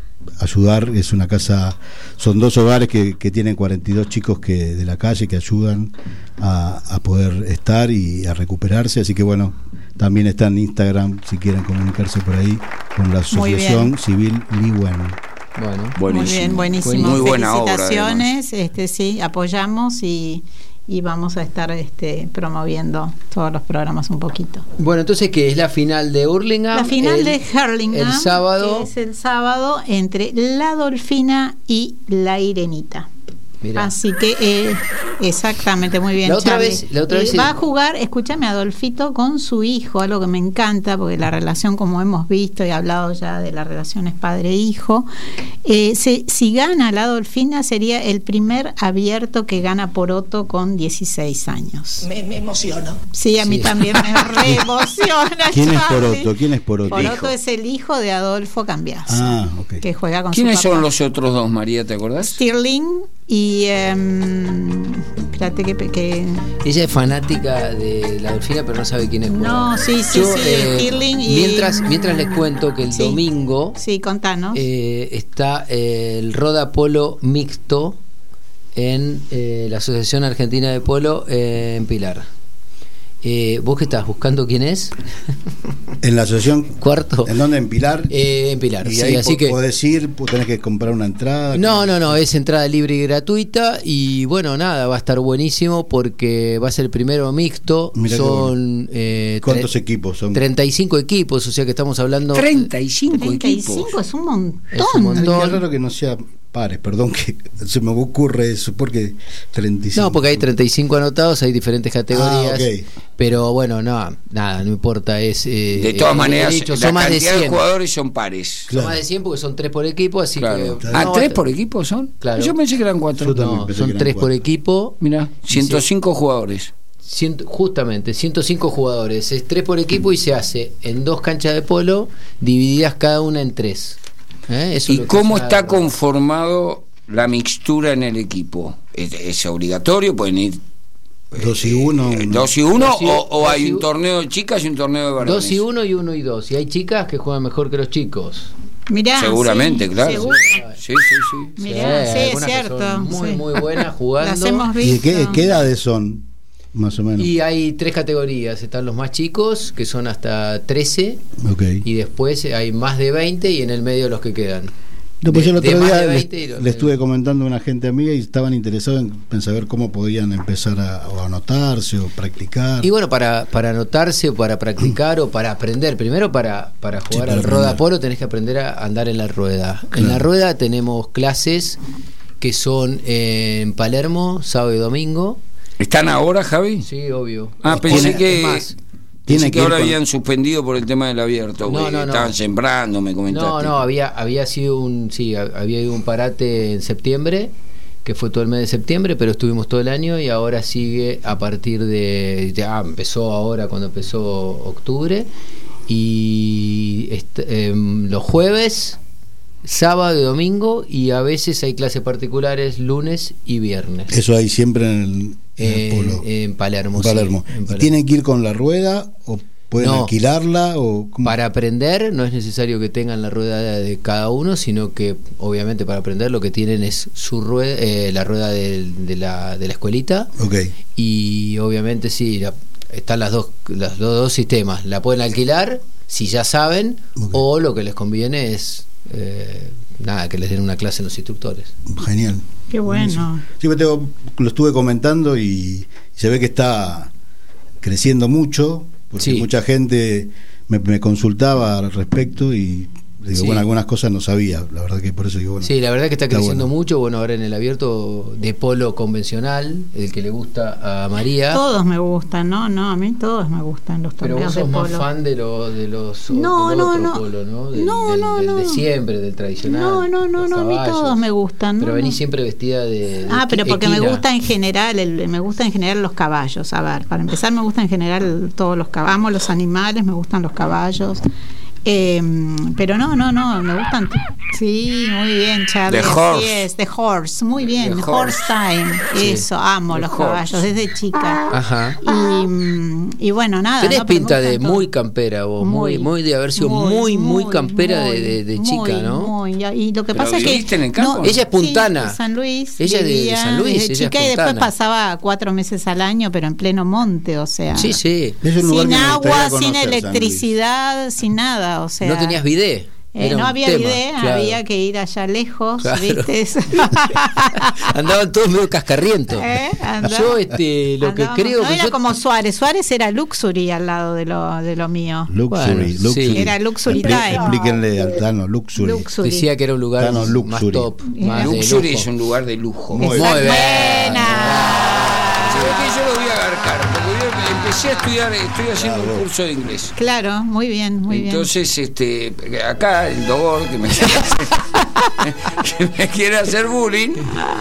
ayudar, es una casa, son dos hogares que, que tienen cuarenta y dos chicos que de la calle que ayudan a, a poder estar y a recuperarse, así que bueno, también está en Instagram si quieren comunicarse por ahí con la Muy ¿eh? bien. Asociación Civil Ligüen. Bueno. Muy bien, buenísimo. Muy buena obra, Felicitaciones, este sí, apoyamos y, y vamos a estar este prommoviendo todos los programas un poquito. Bueno, entonces, ¿qué es la final de Hurlingham? La final el, de Hurlingham, el sábado. que es el sábado entre la Dolfina y la Irenita. Mirá. Así que eh, exactamente, muy bien. La otra Charlie. vez- la otra Eh, vez va el- a jugar, escúchame, Adolfito con su hijo, algo que me encanta, porque la relación, como hemos visto y hablado ya de las relaciones padre-hijo, eh, se, si gana la Adolfina sería el primer abierto que gana Poroto con dieciséis años. Me, me emociono. Sí, a mí Sí. también me re emociona. ¿Quién es Charlie. Poroto? ¿Quién es Poroto? Poroto Hijo. es el hijo de Adolfo Cambiaso, Ah, ok. que juega con ¿Quiénes su papá. son los otros dos, María? ¿Te acordás? Stirling y em, espérate que, que Ella es fanática de la Dolfina, pero no sabe quién es. No, sí, sí, Yo, sí, eh, Stirling y- mientras, mientras les cuento que el Sí. domingo sí, contanos. eh, está eh, el Roda Polo mixto en eh, la Asociación Argentina de Polo eh, en Pilar. Eh, ¿Vos qué estás buscando quién es? En la asociación, Cuarto. ¿en dónde? ¿En Pilar? Eh, en Pilar, y sí, ahí así po- que podés ir, po- tenés que comprar una entrada. no, no, no, es entrada libre y gratuita y bueno, nada, va a estar buenísimo porque va a ser el primero mixto. Mirá qué Son eh, ¿Cuántos tre- equipos son? treinta y cinco equipos, o sea que estamos hablando treinta y cinco treinta y cinco equipos. es un montón. Es un montón. Qué raro que no sea pares, perdón que se me ocurre eso, porque treinta y cinco. No, porque hay treinta y cinco anotados, hay diferentes categorías. Ah, ok. Pero bueno, no, nada, no importa. Es, eh, De todas eh, maneras, he dicho, la son más de cantidad de cien. jugadores son pares. Son Claro. más de cien porque son tres por equipo, así Claro. que. Ah, no, ¿tres por equipo son? Claro. Yo pensé que eran cuatro. Yo también No, pensé que son eran tres por cuatro. equipo. Mira, ciento cinco jugadores. Ciento- justamente, ciento cinco jugadores. Es tres por equipo y se hace en dos canchas de polo, divididas cada una en tres. ¿Eh? Eso es ¿Y lo que cómo es está la- conformado la mixtura en el equipo? ¿Es, es obligatorio? ¿Pueden ir Dos y uno. eh, dos y uno Dos y- o, o dos hay y- un torneo de chicas y un torneo de varones? Dos y uno y uno y dos. Y hay chicas que juegan mejor que los chicos. Mirá, Seguramente, sí, claro. seguro. Sí, sí, sí. Mirá, Sí, sí, es algunas que cierto. son muy, sí. muy buenas jugando. Las hemos ¿Y de visto. qué, qué edades son? Más o menos. Y hay tres categorías. Están los más chicos, que son hasta trece, Ok. y después hay más de veinte y en el medio los que quedan. No, pues de- yo el de otro más día de le, veinte y los- le estuve comentando a una gente amiga y estaban interesados en, en saber cómo podían empezar a, o a anotarse o practicar. Y bueno, para, para anotarse o para practicar o para aprender, primero para, para jugar para al aprender. roda polo tenés que aprender a andar en la rueda. En la Claro. rueda tenemos clases que son en Palermo, sábado y domingo. ¿Están ahora, Javi? Sí, obvio. Ah, Es pensé más, que, es más, pensé Tiene que que ir ahora con- habían suspendido por el tema del abierto. No, güey. no, no. Estaban sembrando, me comentaste. No, no, había, había sido un, sí, ha- había ido un parate en septiembre, que fue todo el mes de septiembre, pero estuvimos todo el año y ahora sigue a partir de, ya empezó ahora cuando empezó octubre y est- em, los jueves, sábado y domingo y a veces hay clases particulares lunes y viernes. Eso hay siempre en el, en el En, polo. en Palermo. En sí, Palermo. en ¿Y Palermo. tienen que ir con la rueda o pueden No. alquilarla? O cómo? Para aprender no es necesario que tengan la rueda de cada uno, sino que obviamente para aprender lo que tienen es su rueda, eh, la rueda del- de, la, de la escuelita Ok. y obviamente sí, la- están las dos, los dos, dos sistemas, la pueden alquilar si ya saben Ok. o lo que les conviene es eh, nada, que les den una clase a los instructores. Genial. Qué bueno. Sí, me tengo, lo estuve comentando y, y se ve que está creciendo mucho, porque Sí. mucha gente me, me consultaba al respecto y digo, Sí. bueno, algunas cosas no sabía, la verdad que por eso digo, bueno. Sí, la verdad que está está creciendo bueno. mucho. Bueno, ahora en el abierto de polo convencional, el que le gusta a María. Todos me gustan, ¿no? No, a mí todos me gustan los Pero torneos vos sos de más polo. fan de, lo, de los No, del no, otro no. polo, ¿no? Del, No, del- no, del no. de siempre, del tradicional. No, no, no, los no, a mí caballos. todos me gustan. Pero no, venís no. siempre vestida de, de Ah, pero equi- porque me equina. gusta en general, el, me gusta en general los caballos. A ver, para empezar me gusta en general todos los caballos, amo los animales, me gustan los caballos. Eh, pero no, no, no, me gustan. Sí, muy bien, Charlie. The así horse. es, The Horse, muy bien, The horse. horse. Time. Sí. Eso, amo The los horse. caballos desde chica. Ajá. Y, mm, y bueno, nada. Tenés no, pero me pinta de gustan todos. muy campera vos, muy, muy de haber sido muy, muy, campera de, de, de chica, muy, ¿no? muy. Y lo que ¿Pero pasa es que viviste en el campo? Ella es puntana. Sí, de San Luis. Ella es de- de vivía San Luis, desde ella es chica y después puntana. pasaba cuatro meses al año, pero en pleno monte, o sea. Sí, sí. Es un lugar Sin que me gustaría agua, conocer, sin San Luis. electricidad, sin nada, o sea. No tenías bidet. Eh, Era no un había tema, idea, claro. había que ir allá lejos, Claro. ¿viste? Andaban todos medio cascarrientos. ¿Eh? Andaba- Yo este, lo que andábamos- creo no que era yo- como Suárez, Suárez era luxury al lado de lo, de lo mío. Luxury, Bueno, luxury. sí. Era luxury Expli- time. Explíquenle al Tano, luxury. Luxury. decía que era un lugar Tano más Luxury. top, más de Luxury lujo. es un lugar de lujo. Muy Muy Exacto. bien. ¿Sabés qué? Yo lo voy a agarcar, porque yo empecé a estudiar, estoy haciendo un curso de inglés. Claro, muy bien, muy Entonces, este, acá el Dogor que me quiere hacer, que me quiere hacer bullying,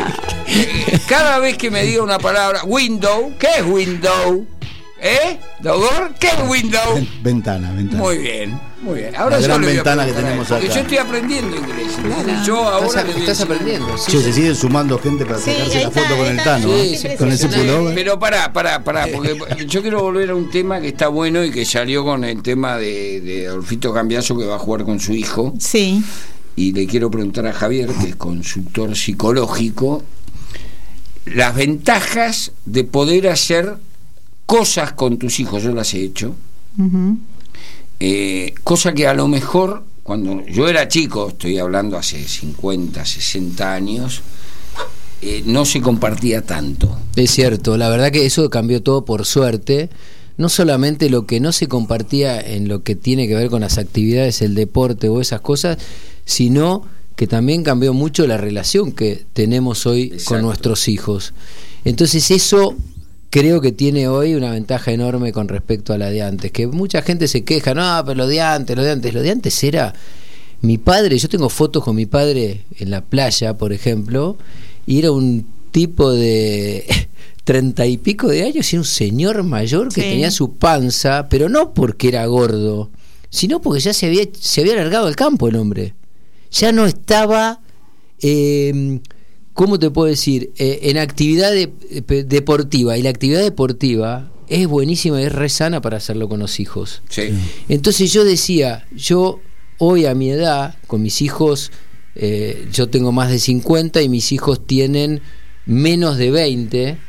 cada vez que me diga una palabra, window, ¿qué es window? ¿Eh? ¿Dogor? ¿Qué es window? Ven- Ventana, ventana. Muy bien, muy bien. Ahora La yo gran le voy a ventana que preguntar a él, tenemos porque acá. yo estoy aprendiendo inglés. Entonces yo ahora Estás, le voy a estás decir- aprendiendo. Sí, Che, sí. se siguen sumando gente para Sí, sacarse ahí la está, foto ahí con el está. Tano. Sí, ¿eh? sí, Con ese impresionante. pullover. Pero pará, pará, pará, porque yo quiero volver a un tema que está bueno y que salió con el tema de, de Adolfito Cambiaso, que va a jugar con su hijo. Sí. Y le quiero preguntar a Javier, que es consultor psicológico, las ventajas de poder hacer cosas con tus hijos. Yo las he hecho, Ujú. eh, cosa que a lo mejor cuando yo era chico, estoy hablando hace cincuenta, sesenta años, eh, no se compartía tanto. Es cierto, la verdad que eso cambió todo por suerte. No solamente lo que no se compartía en lo que tiene que ver con las actividades, el deporte o esas cosas, sino que también cambió mucho la relación que tenemos hoy Exacto. con nuestros hijos. Entonces eso creo que tiene hoy una ventaja enorme con respecto a la de antes, que mucha gente se queja, no, pero lo de antes, lo de antes, lo de antes era mi padre. Yo tengo fotos con mi padre en la playa, por ejemplo, y era un tipo de treinta y pico de años y un señor mayor que Sí. tenía su panza, pero no porque era gordo, sino porque ya se había, se había alargado al campo el hombre. Ya no estaba, eh, ¿cómo te puedo decir? Eh, en actividad de- eh, deportiva. Y la actividad deportiva es buenísima y es re sana para hacerlo con los hijos. Sí. Entonces yo decía, yo hoy a mi edad, con mis hijos, eh, yo tengo más de cincuenta y mis hijos tienen menos de veinte,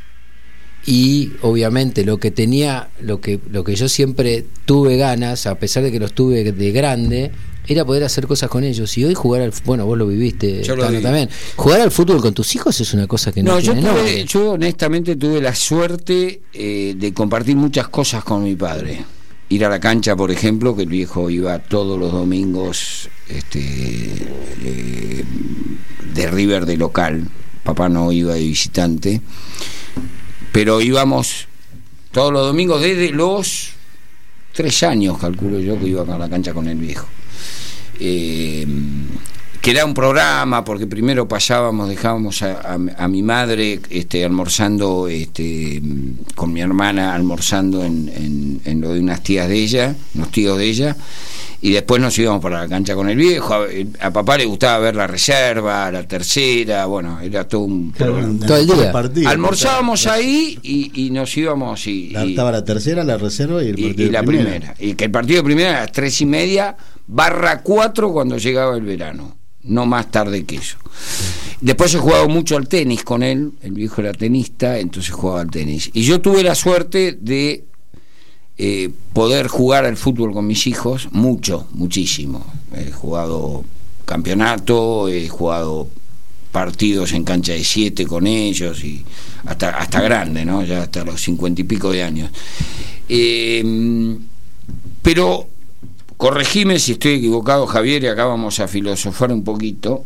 y obviamente lo que tenía, lo que, lo que yo siempre tuve ganas, a pesar de que los tuve de grande, era poder hacer cosas con ellos. Y hoy jugar al, bueno, vos lo viviste, Yo lo Tano, viví. también, jugar al fútbol con tus hijos es una cosa que no, No, yo, tiene tuve- nombre. yo honestamente tuve la suerte eh, de compartir muchas cosas con mi padre. Ir a la cancha, por ejemplo, que el viejo iba todos los domingos este, eh, de River de local. Papá no iba de visitante. Pero íbamos todos los domingos desde los tres años, calculo yo, que iba a la cancha con el viejo. Eh, que era un programa, porque primero pasábamos, dejábamos a, a, a mi madre este, almorzando este, con mi hermana, almorzando en, en, en lo de unas tías de ella, unos tíos de ella, y después nos íbamos para la cancha con el viejo. A, a papá le gustaba ver la reserva, la tercera, bueno, era todo un programa. Todo el día. Partido, Almorzábamos ahí y, y nos íbamos y, La- y- Estaba la tercera, la reserva y el y- partido y la de primera. Y que el partido de primera era a las tres y media barra cuatro cuando llegaba el verano, no más tarde que eso. Después he jugado mucho al tenis con él, el viejo era tenista, entonces jugaba al tenis. Y yo tuve la suerte de eh, poder jugar al fútbol con mis hijos, mucho, muchísimo. He jugado campeonato, he jugado partidos en cancha de siete con ellos y hasta hasta grande, ¿no? Ya hasta los cincuenta y pico de años. Eh, pero corregime si estoy equivocado, Javier, y acá vamos a filosofar un poquito.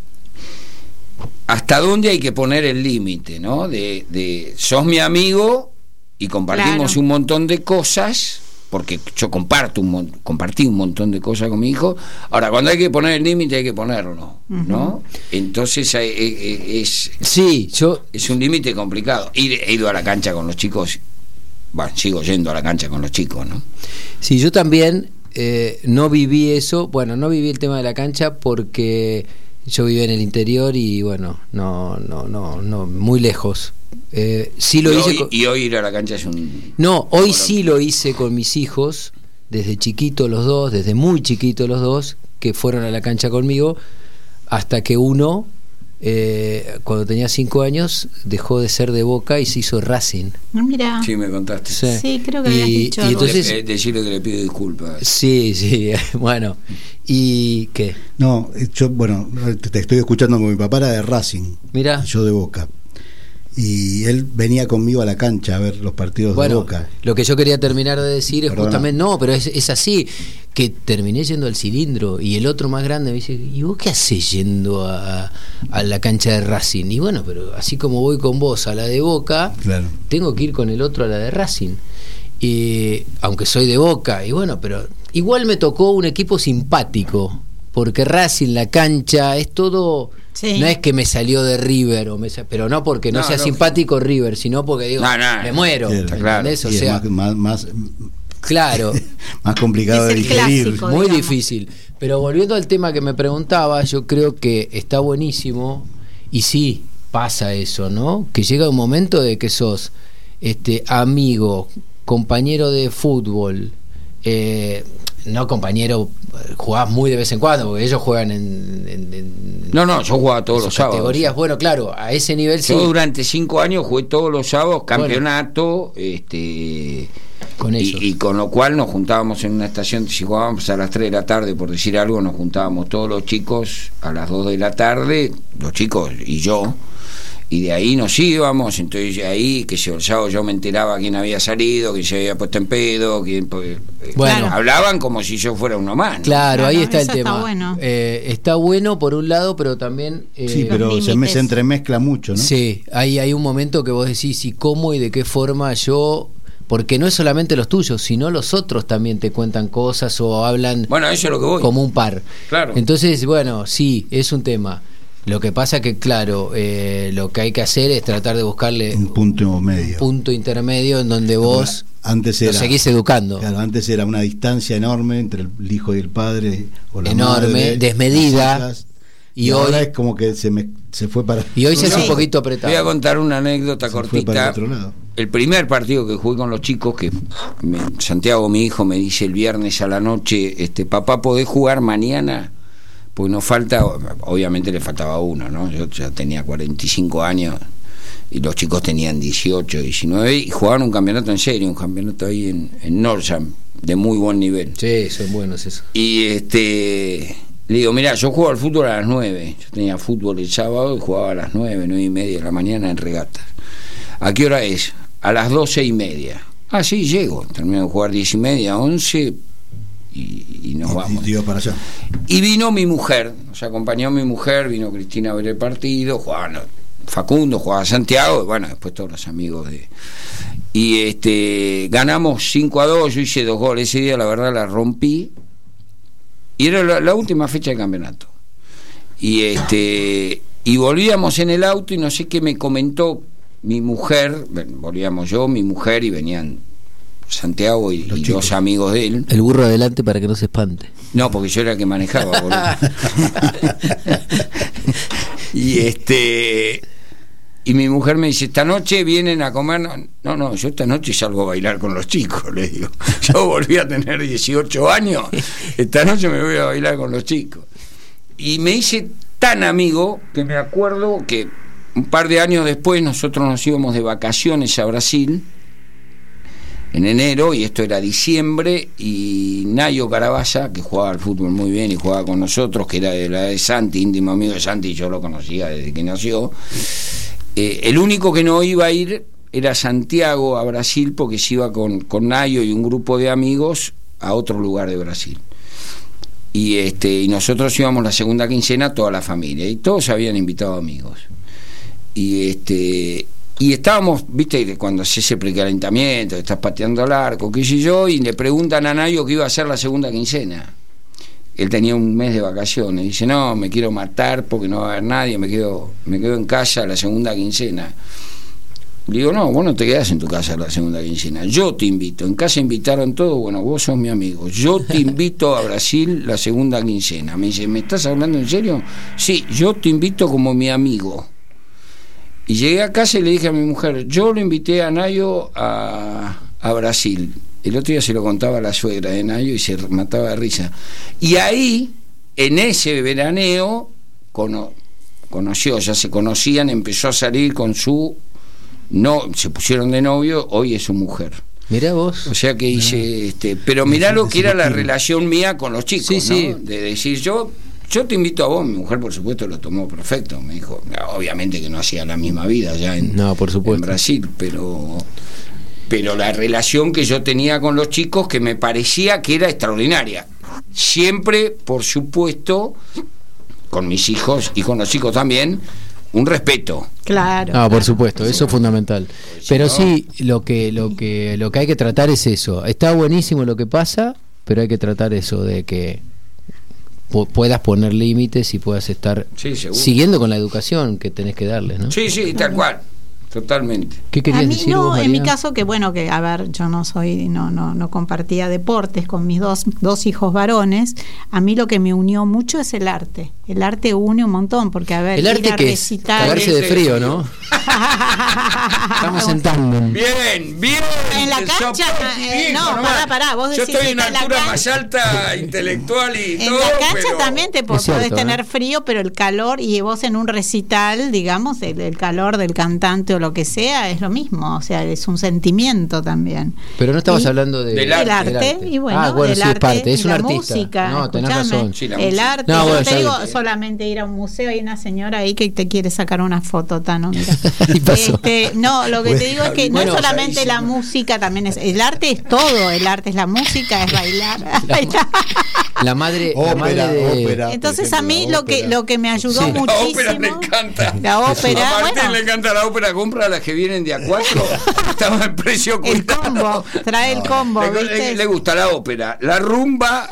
¿Hasta dónde hay que poner el límite, ¿no? De, de sos mi amigo y compartimos claro. un montón de cosas, porque yo comparto un compartí un montón de cosas con mi hijo. Ahora, cuando hay que poner el límite hay que ponerlo, ¿no? Uh-huh. Entonces es, es sí, yo es un límite complicado. He ido a la cancha con los chicos, bueno, sigo yendo a la cancha con los chicos, ¿no? Sí, yo también eh, no viví eso, bueno, no viví el tema de la cancha porque yo viví en el interior y bueno, no, no, no, no, muy lejos. Eh, sí lo y, hice hoy, con... y hoy ir a la cancha es un... No, hoy sí lo hice con mis hijos, desde chiquitos los dos, desde muy chiquitos los dos, que fueron a la cancha conmigo, hasta que uno, eh, cuando tenía cinco años, dejó de ser de Boca y se hizo Racing. Mira. Sí, me contaste. Sí, sí creo que y, habías dicho. Y entonces, le, decirle que le pido disculpas. Sí, sí, bueno. ¿Y qué? No, yo, bueno, te estoy escuchando con mi papá, era de Racing. Mira. Yo de Boca. Y él venía conmigo a la cancha a ver los partidos bueno, de Boca. Lo que yo quería terminar de decir es Perdona. justamente, no, pero es, es así, que terminé yendo al Cilindro y el otro más grande me dice, ¿y vos qué haces yendo a, a la cancha de Racing? Y bueno, pero así como voy con vos a la de Boca, claro. tengo que ir con el otro a la de Racing. Y, aunque soy de Boca, y bueno, pero igual me tocó un equipo simpático, porque Racing, la cancha, es todo... Sí. No es que me salió de River, o me, pero no porque no, no sea no, simpático River, sino porque digo, no, no, me muero. Sí, claro. O sea, más, más, claro, más complicado de digerir. Clásico, muy digamos. Difícil. Pero volviendo al tema que me preguntaba, yo creo que está buenísimo, y sí, pasa eso, ¿no? Que llega un momento de que sos este amigo, compañero de fútbol, eh, no compañero, jugás muy de vez en cuando, porque ellos juegan en... en, en no, no, yo jugaba todos los sábados. Categorías, bueno, claro, a ese nivel sí. Yo durante cinco años jugué todos los sábados, campeonato, bueno, este... con ellos. Y, y con lo cual nos juntábamos en una estación, si jugábamos a las tres de la tarde, por decir algo, nos juntábamos todos los chicos a las dos de la tarde, los chicos y yo, y de ahí nos íbamos. Entonces de ahí, que si el sábado yo me enteraba quién había salido, quién se había puesto en pedo, quién, pues, bueno, hablaban como si yo fuera uno más, ¿no? Claro, ahí claro, está el tema. Está bueno. Eh, está bueno por un lado, pero también... Eh, sí, pero se, me, se entremezcla mucho, ¿no? Sí, hay, hay un momento que vos decís, ¿y cómo y de qué forma yo...? Porque no es solamente los tuyos, sino los otros también te cuentan cosas o hablan, bueno, eso es lo que voy, como un par. Claro. Entonces, bueno, sí, es un tema. Lo que pasa que, claro, eh, lo que hay que hacer es tratar de buscarle un punto medio, un punto intermedio en donde vos antes era, lo seguís educando. Claro, antes era una distancia enorme entre el hijo y el padre, o la enorme, madre, desmedida. Y, y ahora hoy, es como que se me se fue para... Y hoy se no, hace un poquito apretado. Voy a contar una anécdota se cortita. Fue para el otro lado. El primer partido que jugué con los chicos, que me, Santiago, mi hijo, me dice el viernes a la noche, este papá, ¿podés jugar mañana? Pues nos falta, obviamente le faltaba uno, ¿no? Yo ya tenía cuarenta y cinco años y los chicos tenían dieciocho, diecinueve y jugaban un campeonato en serio, un campeonato ahí en, en Northam, de muy buen nivel. Sí, son buenos eso. Y este... le digo, mirá, yo juego al fútbol a las nueve. Yo tenía fútbol el sábado y jugaba a las nueve, nueve y media de la mañana en regatas. ¿A qué hora es? A las doce y media. Ah, sí, llego. Termino de jugar diez y media, once y, y nos y, vamos. Y, para allá. Y vino mi mujer, nos acompañó mi mujer, vino Cristina a ver el partido, jugaba Facundo, jugaba Santiago, y bueno, después todos los amigos de... Y este ganamos cinco a dos, yo hice dos goles. Ese día, la verdad, la rompí. Y era la, la última fecha del campeonato. Y este y volvíamos en el auto y no sé qué me comentó mi mujer, volvíamos yo, mi mujer y venían Santiago y, y dos amigos de él. El burro adelante para que no se espante. No, porque yo era el que manejaba, boludo. Y este y mi mujer me dice, esta noche vienen a comer. No, no, yo esta noche salgo a bailar con los chicos, le digo. Yo volví a tener dieciocho años, esta noche me voy a bailar con los chicos. Y me hice tan amigo que me acuerdo que un par de años después nosotros nos íbamos de vacaciones a Brasil en enero, y esto era diciembre, y Nayo Caraballa, que jugaba al fútbol muy bien y jugaba con nosotros, que era de la de Santi, íntimo amigo de Santi, yo lo conocía desde que nació, eh, el único que no iba a ir era Santiago a Brasil, porque se iba con, con Nayo y un grupo de amigos a otro lugar de Brasil. Y este y nosotros íbamos la segunda quincena, toda la familia, y todos habían invitado amigos. Y este y estábamos, viste, cuando hace ese precalentamiento, estás pateando al arco, qué sé yo, y le preguntan a Nayo qué iba a hacer la segunda quincena. Él tenía un mes de vacaciones, dice, no, me quiero matar porque no va a haber nadie, me quedo, me quedo en casa la segunda quincena. Le digo, no, vos no te quedás en tu casa la segunda quincena, yo te invito. En casa invitaron todos, bueno, vos sos mi amigo, yo te invito a Brasil la segunda quincena. Me dice, ¿me estás hablando en serio? Sí, yo te invito como mi amigo. Y llegué a casa y le dije a mi mujer, yo lo invité a Nayo a, a Brasil. El otro día se lo contaba a la suegra de Nayo y se mataba de risa. Y ahí, en ese veraneo, cono, conoció, ya se conocían, empezó a salir con su... No, se pusieron de novio, hoy es su mujer. Mirá vos. O sea que hice, este, pero mirá lo que era la relación mía con los chicos, sí, ¿no? Sí. De decir, yo yo te invito a vos. Mi mujer, por supuesto, lo tomó perfecto. Me dijo, obviamente que no hacía la misma vida ya en, no, por supuesto. en Brasil, pero pero la relación que yo tenía con los chicos, que me parecía que era extraordinaria. Siempre, por supuesto, con mis hijos y con los chicos también, un respeto. Claro. Ah, claro. por supuesto, eso es fundamental. Pero ¿no? sí, lo que lo que lo que hay que tratar es eso. Está buenísimo lo que pasa, pero hay que tratar eso de que pu- puedas poner límites y puedas estar Sí, seguro. siguiendo con la educación que tenés que darles, ¿no? Sí, sí, tal cual. Totalmente. ¿Qué A querías mí decir no, vos, en mi María? caso que bueno, que a ver, yo no soy, no, no, no compartía deportes con mis dos, dos hijos varones. A mí lo que me unió mucho es el arte. El arte une un montón, porque a ver, El arte ir a que es recitar. cagarse de frío, ¿no? Estamos sentando. Bien, bien. En la el cancha, soporte eh, viejo, no, nomás. pará, pará, vos Yo decís estoy que en una en la altura cancha- más alta intelectual y En todo, la cancha pero... también te po- Es cierto, podés tener ¿eh? frío, pero el calor, y vos en un recital, digamos, el, el calor del cantante o lo que sea, es lo mismo, o sea, es un sentimiento también. Pero no estabas Y- hablando de, Del El arte. arte, y bueno, ah, bueno, el sí, arte es parte, es y un la artista. música, No, tenés escuchame, razón. Sí, la el música. arte, No, yo bueno, te ya digo, vi. solamente ir a un museo, hay una señora ahí que te quiere sacar una foto, Tano, mira. Y pasó. Este, no, lo que te digo es que no Bueno, es solamente la música, también es, el arte es todo, el arte es la música, es bailar. La madre, la Ópera, madre de ópera. Entonces por a mí ejemplo, lo que ópera. lo que me ayudó Sí. La muchísimo, ópera le encanta. la ópera, A Martín bueno, le encanta la ópera, compra las que vienen de a cuatro, estaba el precio el cuidado. combo, trae el combo, Le, ¿viste? le- le gusta la ópera, la rumba,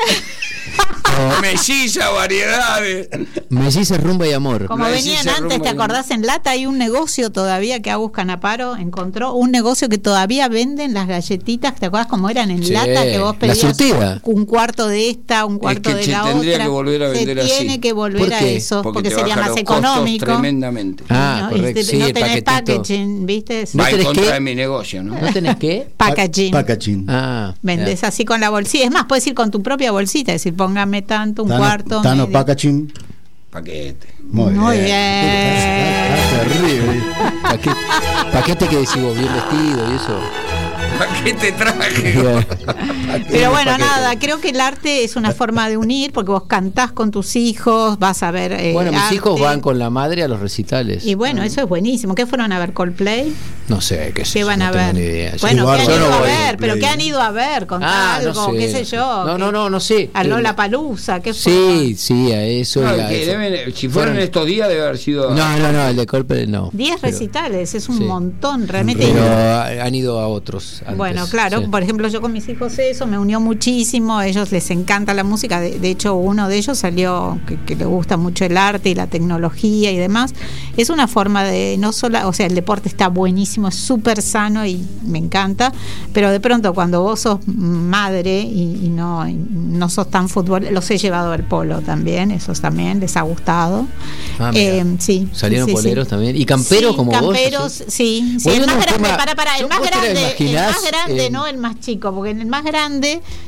melliza, variedades. Mellizas, rumba y amor. Como La venían decís, antes, ¿te rumbo- acordás? En Lata hay un negocio todavía que Agus Canaparo encontró, un negocio que todavía venden las galletitas, ¿te acordás cómo eran en Sí, lata? Que vos la pedías surtida. un cuarto de esta, un cuarto que de se la tendría otra. que volver a vender se así. tiene que volver ¿Por a qué? eso, porque, te sería baja más los costos económico. tremendamente. Ah, ¿no? correcto. Este, Sí, no el tenés paquetito. packaging, ¿viste? ¿No Va en tenés contra qué? de mi negocio, ¿no? ¿No tenés qué? Packaging. Packaging. Ah, Vendes así con la bolsita. Es más, puedes ir con tu propia bolsita, es decir, póngame tanto, un Tano- cuarto. Tano medio. Packaging. Paquete. Muy, Muy bien. Está terrible. paquete, paquete que decís vos, bien vestido y eso. Paquete traje. Pero bueno, Paquete. nada, creo que el arte es una forma de unir, porque vos cantás con tus hijos, vas a ver. eh, Bueno, mis arte. hijos van con la madre a los recitales. Y bueno, eso es buenísimo. ¿Qué fueron a ver? ¿Coldplay? No sé, qué sé ¿Qué yo, van no a tengo ver? ni idea. Yo- Bueno, Igual ¿qué han yo ido no a voy a ver? Coldplay. ¿Pero qué han ido a ver? Contá Ah, no algo, sé. qué sé yo. No, ¿qué- no, no, no sé. A Pero- Lollapalooza, ¿qué fue? Sí, sí, a eso. No, y a que eso. deben- si fueron estos días debe haber sido... No, no, no, el de Coldplay no. Diez Pero- recitales, es un sí. montón, realmente. Pero ha- han ido a otros antes, Bueno, claro, sí. por ejemplo, yo con mis hijos eso me unió muchísimo, a ellos les encanta la música, de, de hecho uno de ellos salió que, que le gusta mucho el arte y la tecnología y demás. Es una forma de, no solo, o sea, el deporte está buenísimo, es súper sano y me encanta, pero de pronto cuando vos sos madre y, y no, y no sos tan fútbol, los he llevado al polo también, esos también les ha gustado. Ah, mira. Eh, sí, Salieron sí, sí, poleros sí. también. ¿Y camperos Sí, como vos? camperos, así? sí, sí, el Volviendo más a un grande, tema, para, para, el ¿vos más te lo grande, el imaginás, más grande, eh, no el más chico, porque en el más grande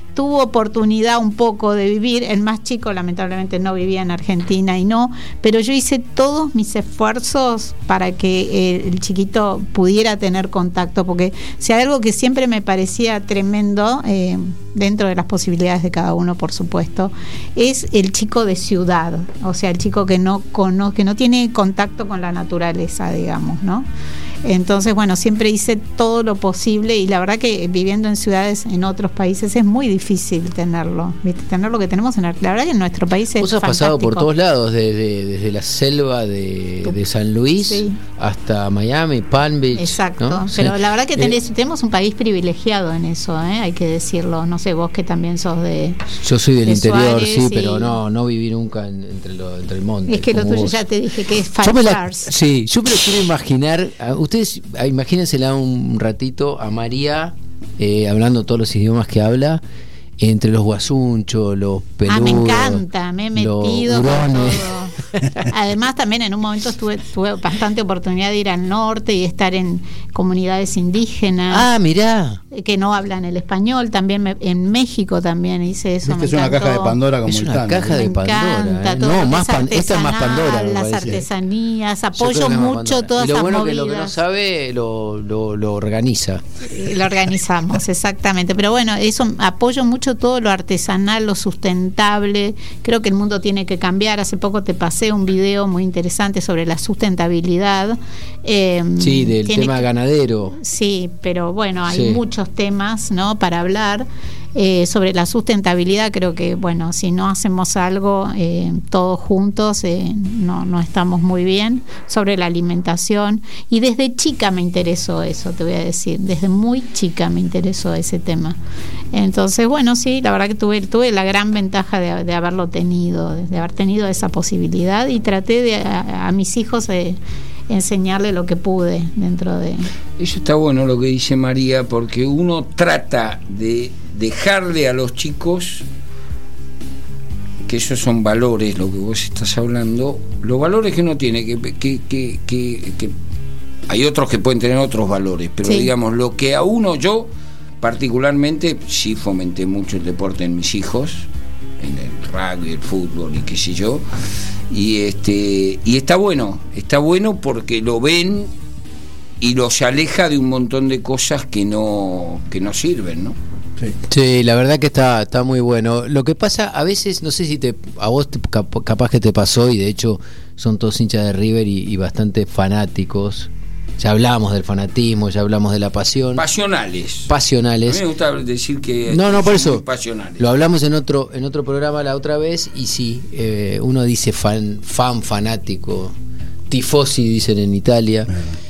tuvo oportunidad un poco de vivir. El más chico lamentablemente no vivía en Argentina y no, pero yo hice todos mis esfuerzos para que eh, el chiquito pudiera tener contacto, porque si hay algo que siempre me parecía tremendo, eh, dentro de las posibilidades de cada uno, por supuesto, es el chico de ciudad, o sea, el chico que no cono- que no tiene contacto con la naturaleza, digamos, ¿no? Entonces, bueno, siempre hice todo lo posible, y la verdad que viviendo en ciudades en otros países es muy difícil tenerlo, ¿viste? Tener lo que tenemos en la, la verdad que en nuestro país es Vos has fantástico. pasado por todos lados, desde, desde la selva de, de San Luis Sí. hasta Miami, Palm Beach. Exacto, ¿no? pero Sí. la verdad que Eh, tenés, tenemos un país privilegiado en eso, ¿eh? Hay que decirlo. No sé, vos que también sos de... Yo soy del de interior, Suárez, sí, y- pero no no viví nunca en- entre, lo, entre el monte. Es que lo como tuyo vos. ya te dije que es Yo five me la- stars. sí, yo me lo quiero imaginar. a- Ustedes, a- imagínensela un ratito a María eh, hablando todos los idiomas que habla, entre los guasunchos, los peludos. Ah, me encanta, me he los metido con hurones. todo. Además, también en un momento estuve, tuve bastante oportunidad de ir al norte y estar en comunidades indígenas. Ah, mirá. Que no hablan el español. También me- en México también hice eso. Viste, me es una encantó. caja de Pandora como Es el una tango. caja de Me Pandora. encanta eh. todo No, lo que más es pan- esta es más artesanal, Pandora. me las parece. artesanías, Yo creo apoyo que es más mucho Pandora. todas Y lo esas bueno movidas. que lo que no sabe lo, lo, lo organiza. Eh, Lo organizamos, exactamente. Pero bueno, eso, apoyo mucho todo lo artesanal, lo sustentable. Creo que el mundo tiene que cambiar. Hace poco te pasé un video muy interesante sobre la sustentabilidad. Eh, Sí, del tiene tema que- ganadero. Sí, pero bueno, hay Sí. muchos temas, ¿no?, para hablar eh, sobre la sustentabilidad. Creo que, bueno, si no hacemos algo eh, todos juntos, eh, no, no estamos muy bien. Sobre la alimentación. Y desde chica me interesó eso, te voy a decir. Desde muy chica me interesó ese tema. Entonces, bueno, sí, la verdad que tuve, tuve la gran ventaja de, de haberlo tenido, de haber tenido esa posibilidad, y traté de a, a mis hijos de enseñarle lo que pude dentro de... Eso está bueno lo que dice María, porque uno trata de dejarle a los chicos, que esos son valores, lo que vos estás hablando, los valores que uno tiene, que, que, que, que, que hay otros que pueden tener otros valores, pero Sí. digamos, lo que a uno, yo particularmente sí fomenté mucho el deporte en mis hijos, en el rugby, el fútbol y qué sé yo, y este y está bueno, está bueno porque lo ven y los aleja de un montón de cosas que no que no sirven, ¿no? Sí. Sí, la verdad que está, está muy bueno. Lo que pasa, a veces, no sé si te, a vos te- cap- capaz que te pasó, y de hecho son todos hinchas de River y, y bastante fanáticos. Ya hablamos del fanatismo, ya hablamos de la pasión. Pasionales. A mí Pasionales. me gusta decir que No, no, por son eso muy pasionales. lo hablamos en otro en otro programa la otra vez, y sí, eh, uno dice fan, fan fanático, tifosi dicen en Italia,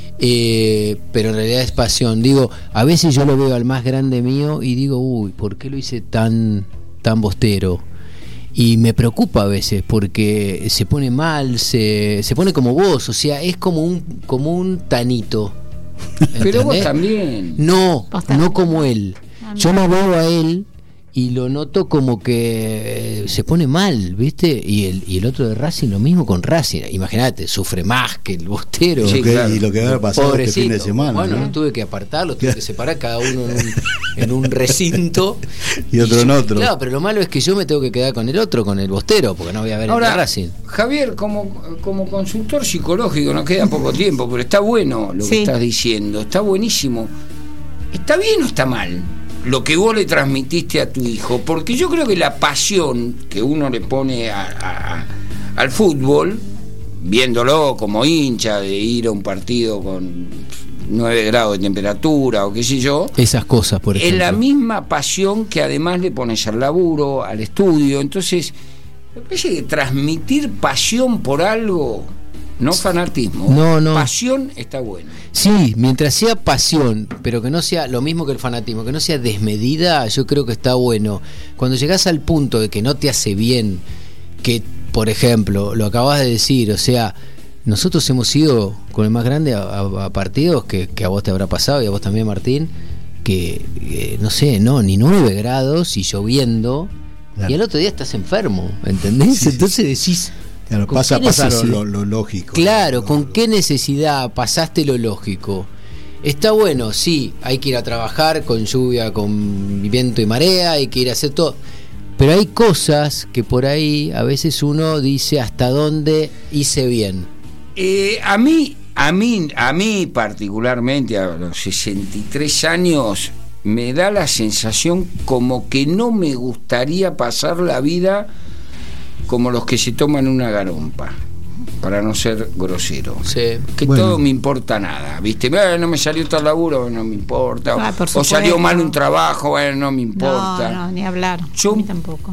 eh, pero en realidad es pasión. Digo, a veces yo lo veo al más grande mío y digo, uy, ¿por qué lo hice tan tan bostero? Y me preocupa a veces porque se pone mal, se, se pone como vos, o sea, es como un como un tanito. Pero vos ¿entendés? también. No, Vos también. no como él. Ah, Yo lo veo a él y lo noto como que eh, se pone mal, ¿viste? Y el, y el otro de Racing lo mismo con Racing. Imagínate, sufre más que el bostero. Sí, Lo que- claro. Y lo que había pasado este fin de semana. Bueno, ¿no? lo tuve que apartar, lo tuve que separar cada uno en un, en un recinto. Y otro en yo- otro. Claro, pero lo malo es que yo me tengo que quedar con el otro, con el bostero, porque no voy a ver el de Ahora, Racing. Javier, como, como consultor psicológico, nos queda poco tiempo, pero está bueno lo Sí. que estás diciendo, está buenísimo. ¿Está bien o está mal lo que vos le transmitiste a tu hijo? Porque yo creo que la pasión que uno le pone a, a- a- al fútbol, viéndolo como hincha, de ir a un partido con nueve grados de temperatura o qué sé yo, Esas cosas, por es ejemplo. la misma pasión que además le pones al laburo, al estudio. Entonces, me parece que transmitir pasión por algo, no fanatismo, No, no. pasión está bueno. Sí, mientras sea pasión, pero que no sea lo mismo que el fanatismo, que no sea desmedida, yo creo que está bueno. Cuando llegás al punto de que no te hace bien, que, por ejemplo, lo acabas de decir, o sea, nosotros hemos ido con el más grande a, a- a partidos que, que a vos te habrá pasado, y a vos también, Martín, que, eh, no sé, no, ni nueve grados y lloviendo, Claro. y al otro día estás enfermo, ¿entendés? Sí, sí, Entonces decís... Claro, ¿con pasa, qué pasa lo, necesidad? lo- lo lógico. Claro, Lo- ¿con lo- qué necesidad pasaste lo lógico? Está bueno, sí, hay que ir a trabajar con lluvia, con viento y marea, hay que ir a hacer todo. Pero hay cosas que por ahí a veces uno dice hasta dónde hice bien. Eh, a mí, a mí, a mí particularmente, a los sesenta y tres años, me da la sensación como que no me gustaría pasar la vida como los que se toman una garompa, para no ser grosero. Sí. Que Bueno. todo me importa nada, ¿viste? Eh, no me salió tal laburo, bueno, no me importa. Ah, por o supuesto. salió mal un trabajo, bueno, no me importa. No, no, ni hablar. Yo- A mí tampoco.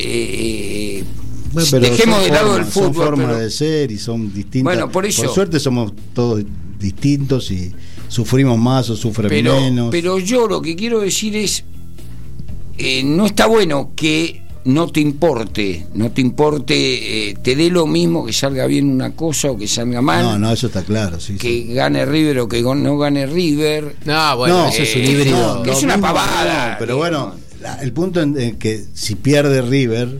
Eh, Bueno, pero dejemos son de lado formas, el fútbol. son formas pero- de ser y son distintas. Bueno, por eso- suerte somos todos distintos y sufrimos más o sufren pero, menos. pero yo lo que quiero decir es, eh, no está bueno que no te importe, no te importe, eh, te dé lo mismo que salga bien una cosa o que salga mal, no, no, eso está claro. Sí, que sí. gane River o que go- no gane River. No, bueno, No, eso es un eh, híbrido. no, que Lo es una mismo, pavada, no, pero digamos. bueno, la- el punto en, en que si pierde River,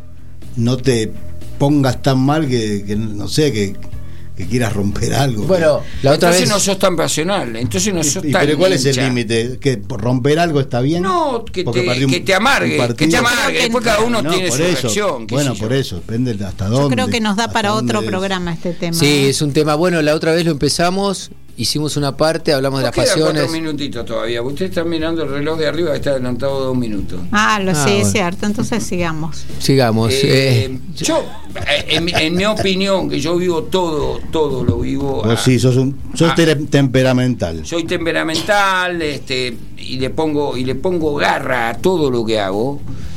no te pongas tan mal que, que no sé, que, que quieras romper algo. Bueno, la otra Entonces vez... no sos tan pasional, entonces no Y- sos y- tan pero ¿cuál es el hincha. límite? ¿Que por romper algo está bien? No, que Porque te, perdió un- que te amargue, un que partido. te amargue, después cada uno No, tiene por su eso. reacción. qué Bueno, sé yo. por eso, depende de hasta dónde. Yo creo que nos da hasta para dónde otro es. programa este tema. Sí, ¿eh? es un tema bueno. La otra vez lo empezamos, hicimos una parte, hablamos de Nos las quedan pasiones. cuatro minutitos todavía. Ustedes están mirando el reloj de arriba que está adelantado dos minutos. Ah, lo Ah, sé, bueno. es cierto. Entonces sigamos. Sigamos. Eh, eh, yo, eh, en, mi- en mi opinión, que yo vivo todo, todo lo vivo. Vos a- sí, sos, un, sos Ah. te- temperamental. Soy temperamental, este, y le pongo, y le pongo garra a todo lo que hago.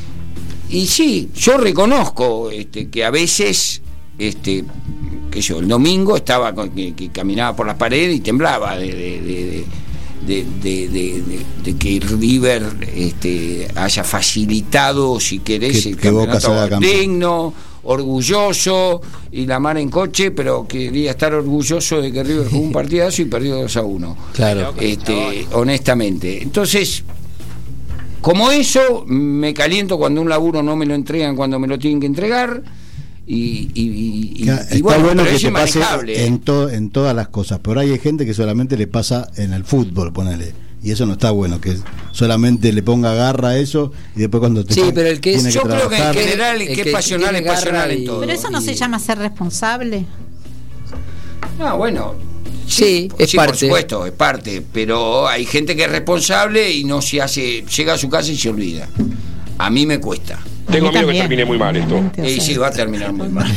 Y sí, yo reconozco, este, que a veces, este, que yo, el domingo estaba con- que, que caminaba por las paredes y temblaba de, de, de, de, de- de- de- de que River, este, haya facilitado, si querés, Que- el que Boca campeonato salga campeón. digno, orgulloso, y la mar en coche, pero quería estar orgulloso de que River jugó un partidazo y perdió dos a uno. Claro. Este, honestamente. Entonces, como eso, me caliento cuando un laburo no me lo entregan cuando me lo tienen que entregar. Y, y, y- y- Que y está bueno, bueno pero que es te pase inmanejable, ¿eh? en, to- en todas las cosas, pero hay gente que solamente le pasa en el fútbol, ponele. Y eso no está bueno, que solamente le ponga garra a eso y después cuando te Sí, pero el que es- tiene Yo creo que en trabajar- general el el que que es pasional tiene es pasional garra en y- todo. Pero eso no y- se llama ser responsable. No, bueno. Sí, es sí, por parte. supuesto, es parte. Pero hay gente que es responsable y no se hace, llega a su casa y se olvida. A mí me cuesta. Tengo A mí miedo que también. termine muy mal esto. Realmente, o Y sea. sí, va a terminar muy mal.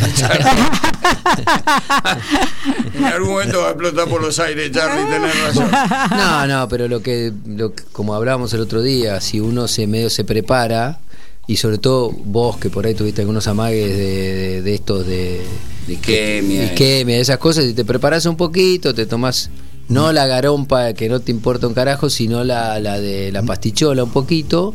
En algún momento va a explotar por los aires, Charlie, tenés razón. No, no, pero lo que, lo que- como hablábamos el otro día, si uno se medio se prepara, y sobre todo vos que por ahí tuviste algunos amagues de, de, de estos de De isquemia. isquemia, de esas cosas, y te preparás un poquito, te tomás no la garompa que no te importa un carajo, sino la, la de la pastichola un poquito,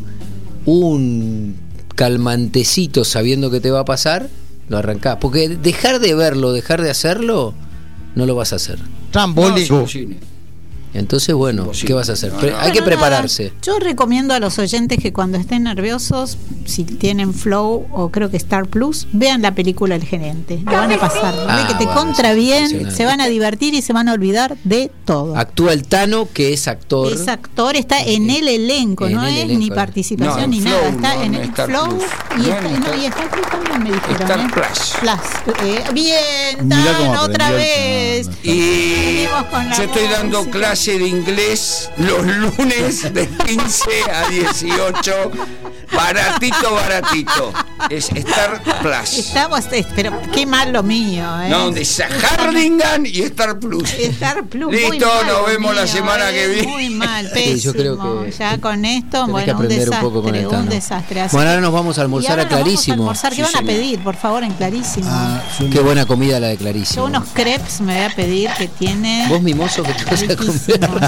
un calmantecito sabiendo que te va a pasar, lo arrancás. Porque dejar de verlo, dejar de hacerlo, no lo vas a hacer. No, es Trambólico. imposible. Entonces, bueno, Imposible. ¿qué vas a hacer? No, Pre- no. Hay que Bueno, prepararse. nada, yo recomiendo a los oyentes que cuando estén nerviosos, si tienen Flow o creo que Star Plus, vean la película El Gerente. Lo van a pasar Ah, que te bueno, contra es bien, impresionante. se van a divertir y se van a olvidar de todo. Actúa el Tano, que es actor. Es actor, está en el elenco, En no el es elenco. ni participación No, en ni Flow, nada, está no, en en el Star Flow Plus. y, No, está, en no, Star- y Star Plus también me dijeron. Star ¿eh? Plus. Plus. Eh, bien, Mirá Tan, cómo otra aprendió el vez. Tan. Y Venimos con la yo estoy dando música. clase de inglés los lunes de quince a dieciocho. Baratito, baratito. Es Star Plus. Estamos, es- pero qué mal lo mío, ¿eh? No, de Harlingham y Star Plus. Star Plus. muy Listo, mal nos lo vemos la mío, semana ¿eh? que viene. Muy mal, Sí, pésimo. yo creo que ya con esto, tenés bueno, que un aprender un desastre, poco con el un Tano. desastre. Así Bueno, que- ahora nos vamos a y almorzar ahora a nos vamos Clarísimo. almorzar. ¿Qué Sí, van a señor. pedir, por favor, en Clarísimo? Ah, yo Qué no- buena comida la de Yo Clarísimo. unos crepes me voy a pedir que tiene... Vos mimoso que te vas a riquísimos. comer.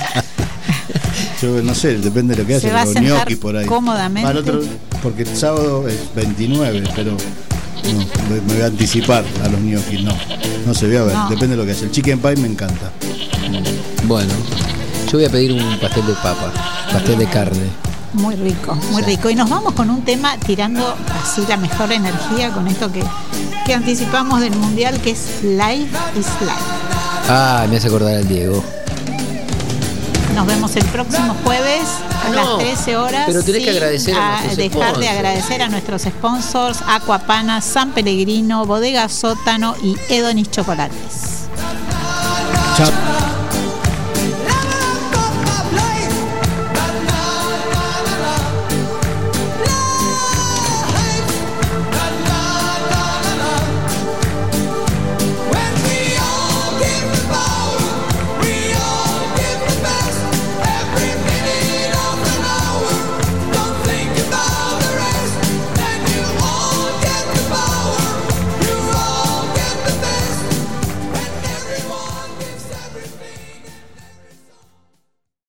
Yo no sé, depende de lo que Se hacen va a los sentar gnocchi por ahí. cómodamente. Al otro, porque el sábado es veintinueve, pero no, me, me voy a anticipar a los gnocchi, no. No se ve a ver, No. depende de lo que hace. El chicken pie me encanta. Bueno, yo voy a pedir un pastel de papa, pastel de carne. Muy rico, muy rico. Y nos vamos con un tema tirando así la mejor energía con esto que, que anticipamos del Mundial, que es Life is Life. Ah, me hace acordar al Diego. nos vemos el próximo jueves a no, las trece horas. Pero tenés que agradecer a, a dejar sponsors. de agradecer a nuestros sponsors: Aquapana, San Pellegrino, Bodega Sótano y Edonis Chocolates. Chao.